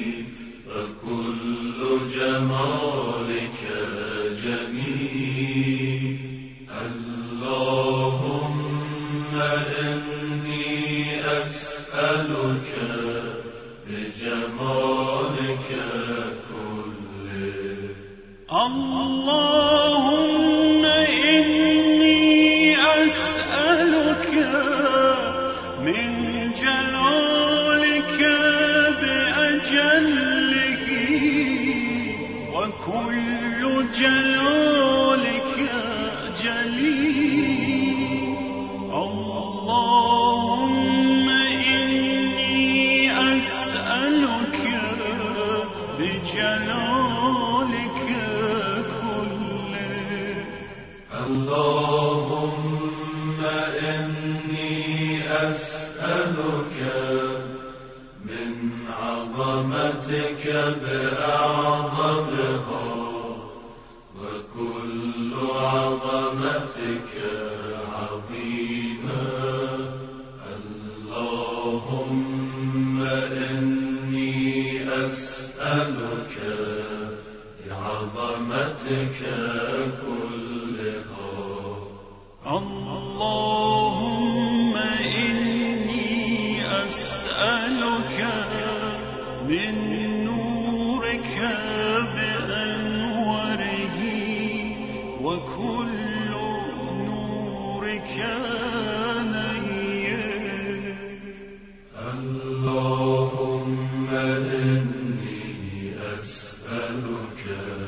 وكل جمالك جميل. اللهم إني أسألك بجمالك كله. اللهم إني أسألك من جلالك بأجله وكل جلالك جليل. اللهم إني أسألك بجلالك كله. اللهم إني أسألك من عظمتك بأعظمها وكل عظمتك عظيمة. اللهم إني أسألك بعظمتك كلها. اللهم إني أسألك من نورك بأنوره وكل نورك نير. اللهم إني أسألك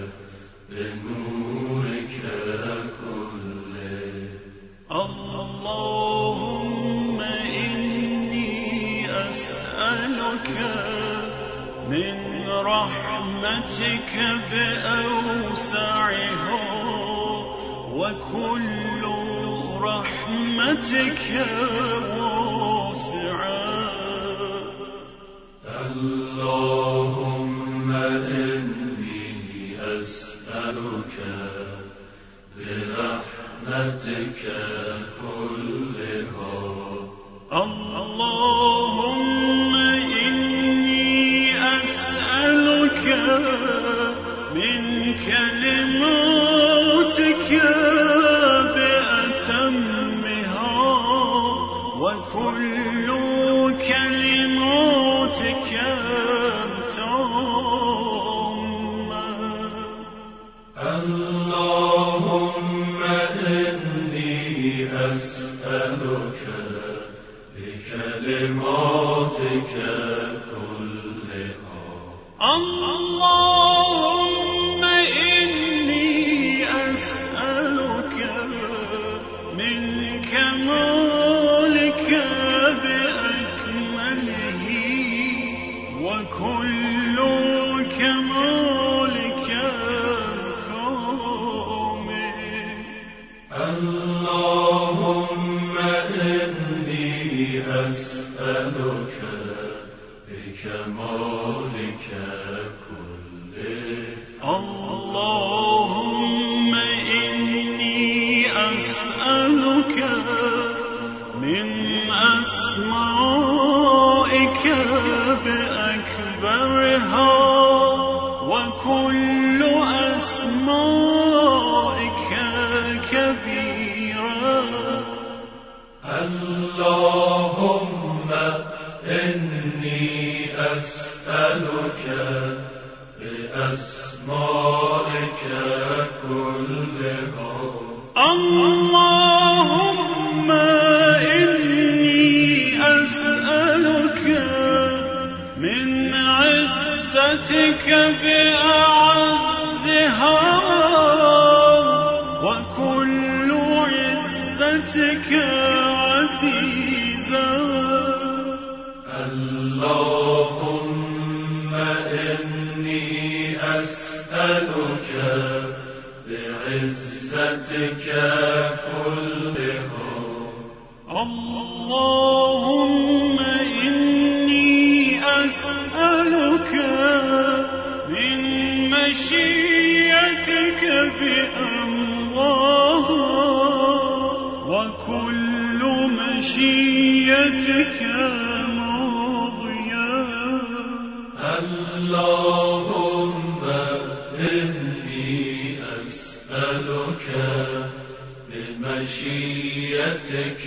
بنورك كله. اللهم إني أسألك من رحمتك بأوسعها وكل رحمتك واسعة. اللهم إني أسألك برحمتك كلها. اللهم إني أسألك من كلماتك بأتمها وكل كلماتك تامة. اللهم إني أسألك بكلماتك كلها. اللهم إني أسألك من كمالك بأكمله وكل كمالك كامل. اللهم إني أسألك مالك كله اللهم إني أسألك من أسمائك بأكبرها وكل أسمائك كبيرا اللهم إني أسألك بأسمائك كلها اللهم إني أسألك من عزتك بأعزها وكل عزتك عزيزا اللهم إني أسألك بعزتك كلها اللهم إني أسألك من مشيئتك بأمضاها وكل مشيئتك ماضية اللهم إني أسألك بمشيئتك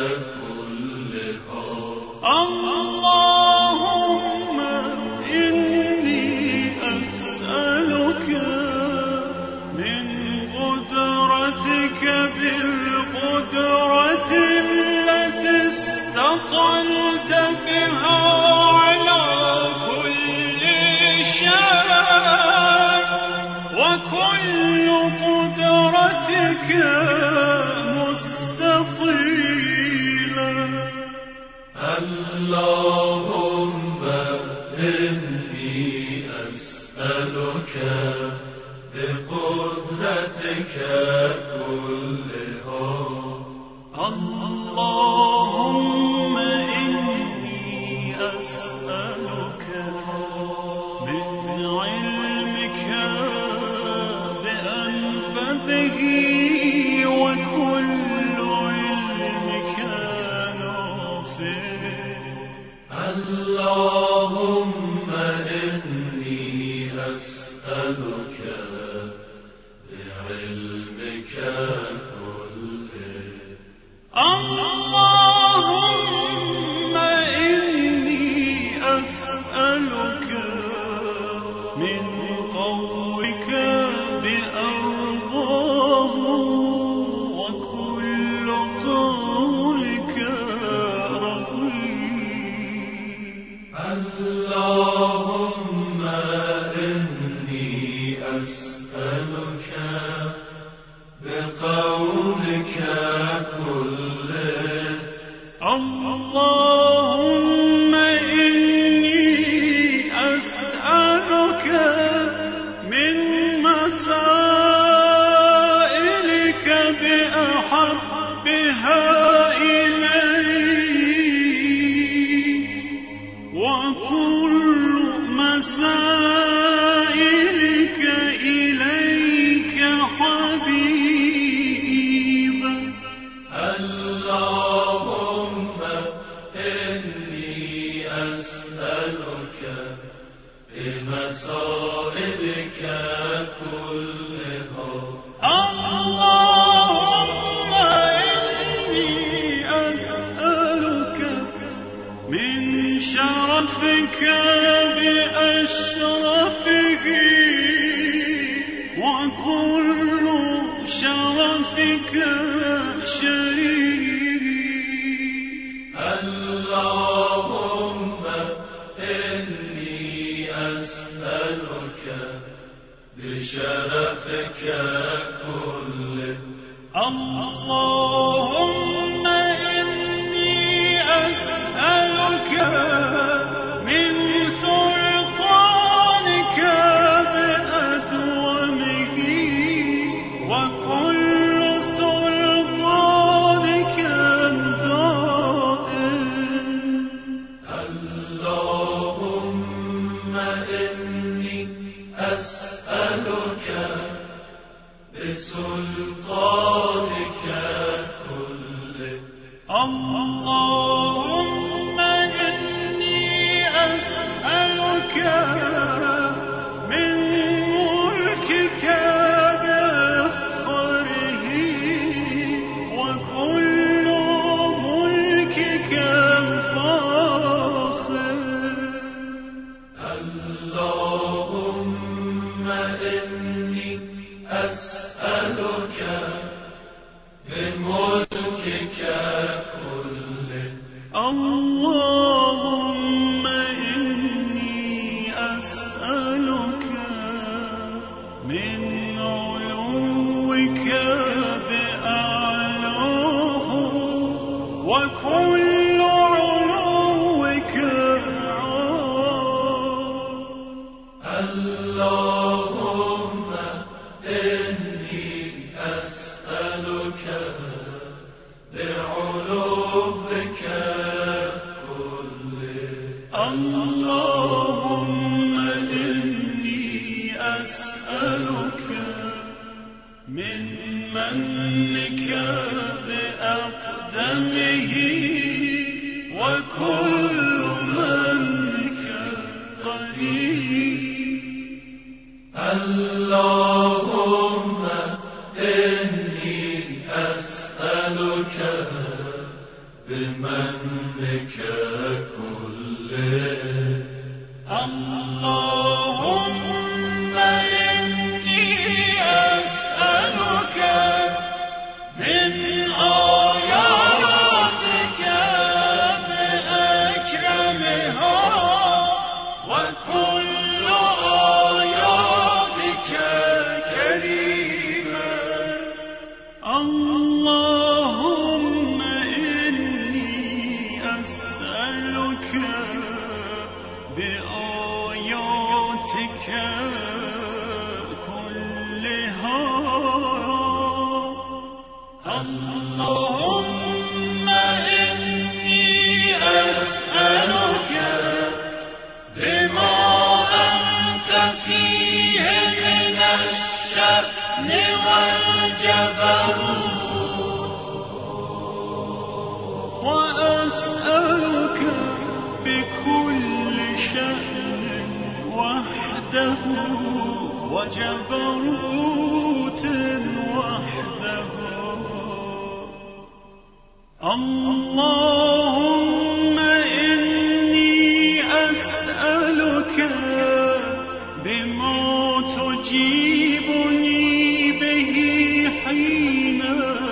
كلها اللهم إني أسألك من قدرتك بالقدرة التي استطلت بها على كل شيء وكل قدرتك مستطيلة اللهم إني أسألك بقدرتك كلها اللهم إني أسألك من علمك بأنفذه وكل علمك نافع اللهم إني أسألك بعلمك كله اللهم إني أسألك من قولك بأرضاه وكل قولك رضيت اللهم إني أسألك بقولك كله اللهم إني أسألك من مسائلك بأحبها إليك وكل مسائلك إليك حبيبا اللهم إني أسألك بمسائلك كلها اللهم إني أسألك من شرفك بأشرفه وكل شرفك شريف اللهم إني أسألك بشرفك كله اللهم إني أسألك من سلطانك بأدومه وكل سلطانك دائم اللهم وكل علوك اللهم إني أسألك بعلوك كله اللهم إني أسألك من منك بأقدمه وكل منك قريب اللهم إني أسألك بمنك كله اللهم إني أسألك من آياتك بأكرمها وكل آياتك كريمة اللهم إني أسألك بآياتك كلها اللهم إني أسألك بما أنت فيه من الشأن والجبروت وأسألك بكل شأن وحده وجبروت وحده اللهم إني أسألك بما تجيبني به حين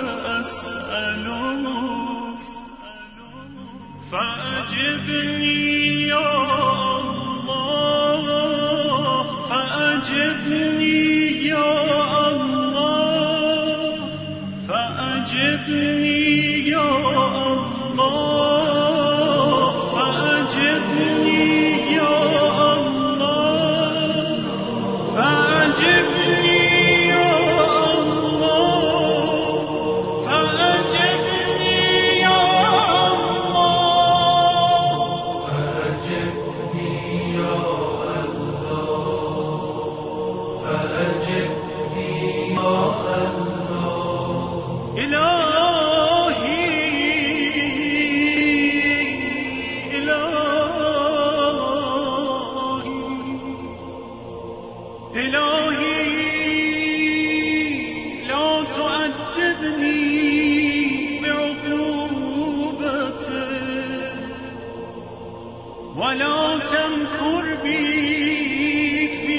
أسألك فأجبني يا الله فأجبني يا الله فأجبني يا الله فأجبني يا الله فأجبني يا الله فأجبني يا الله فأجبني يا الله فأجبني يا الله إلهي لا تؤدبني بعقوبتك ولا تمكر بي في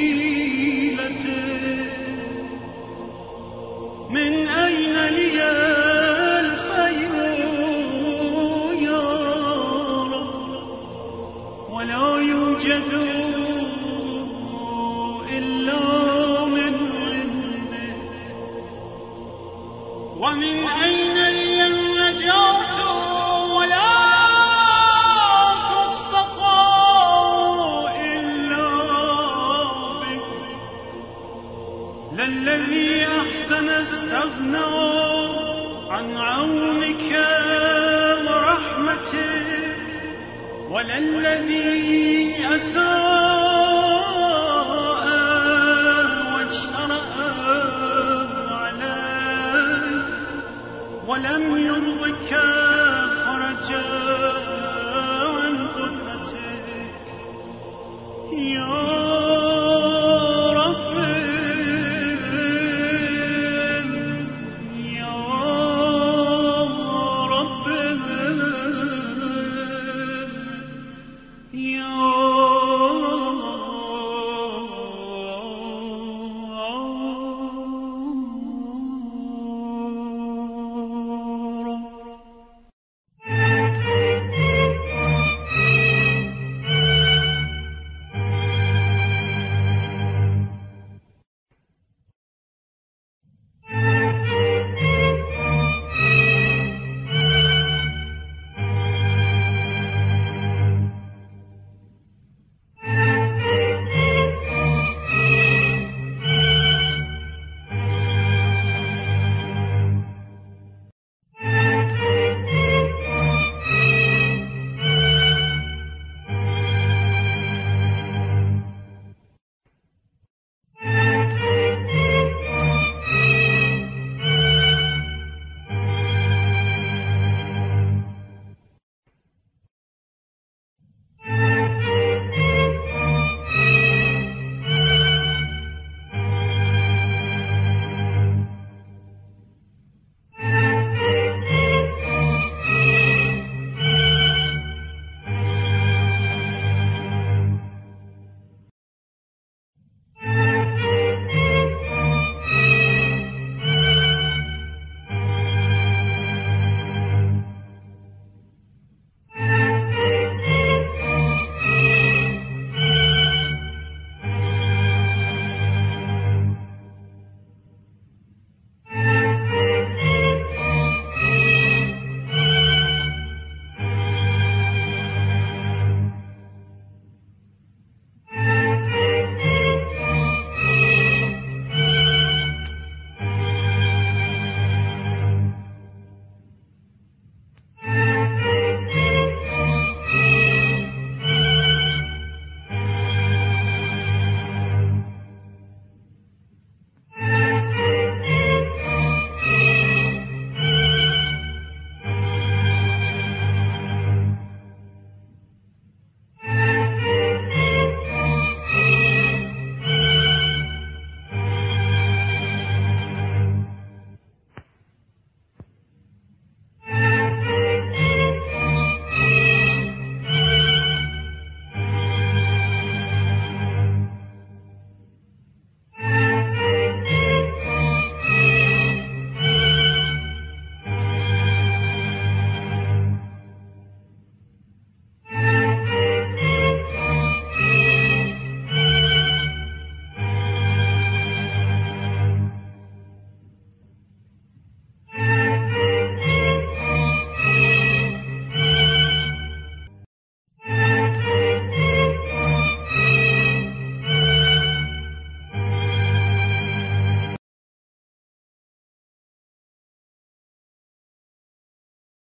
حيلتك من أين لي الخير يا رب ولا يوجد إلا من عندك ومن أين لي النجاة ولا تستطاع إلا بك للذي أحسن استغنى عن عونك ورحمتك وللذي أساء واجترأ عليك ولم يرضك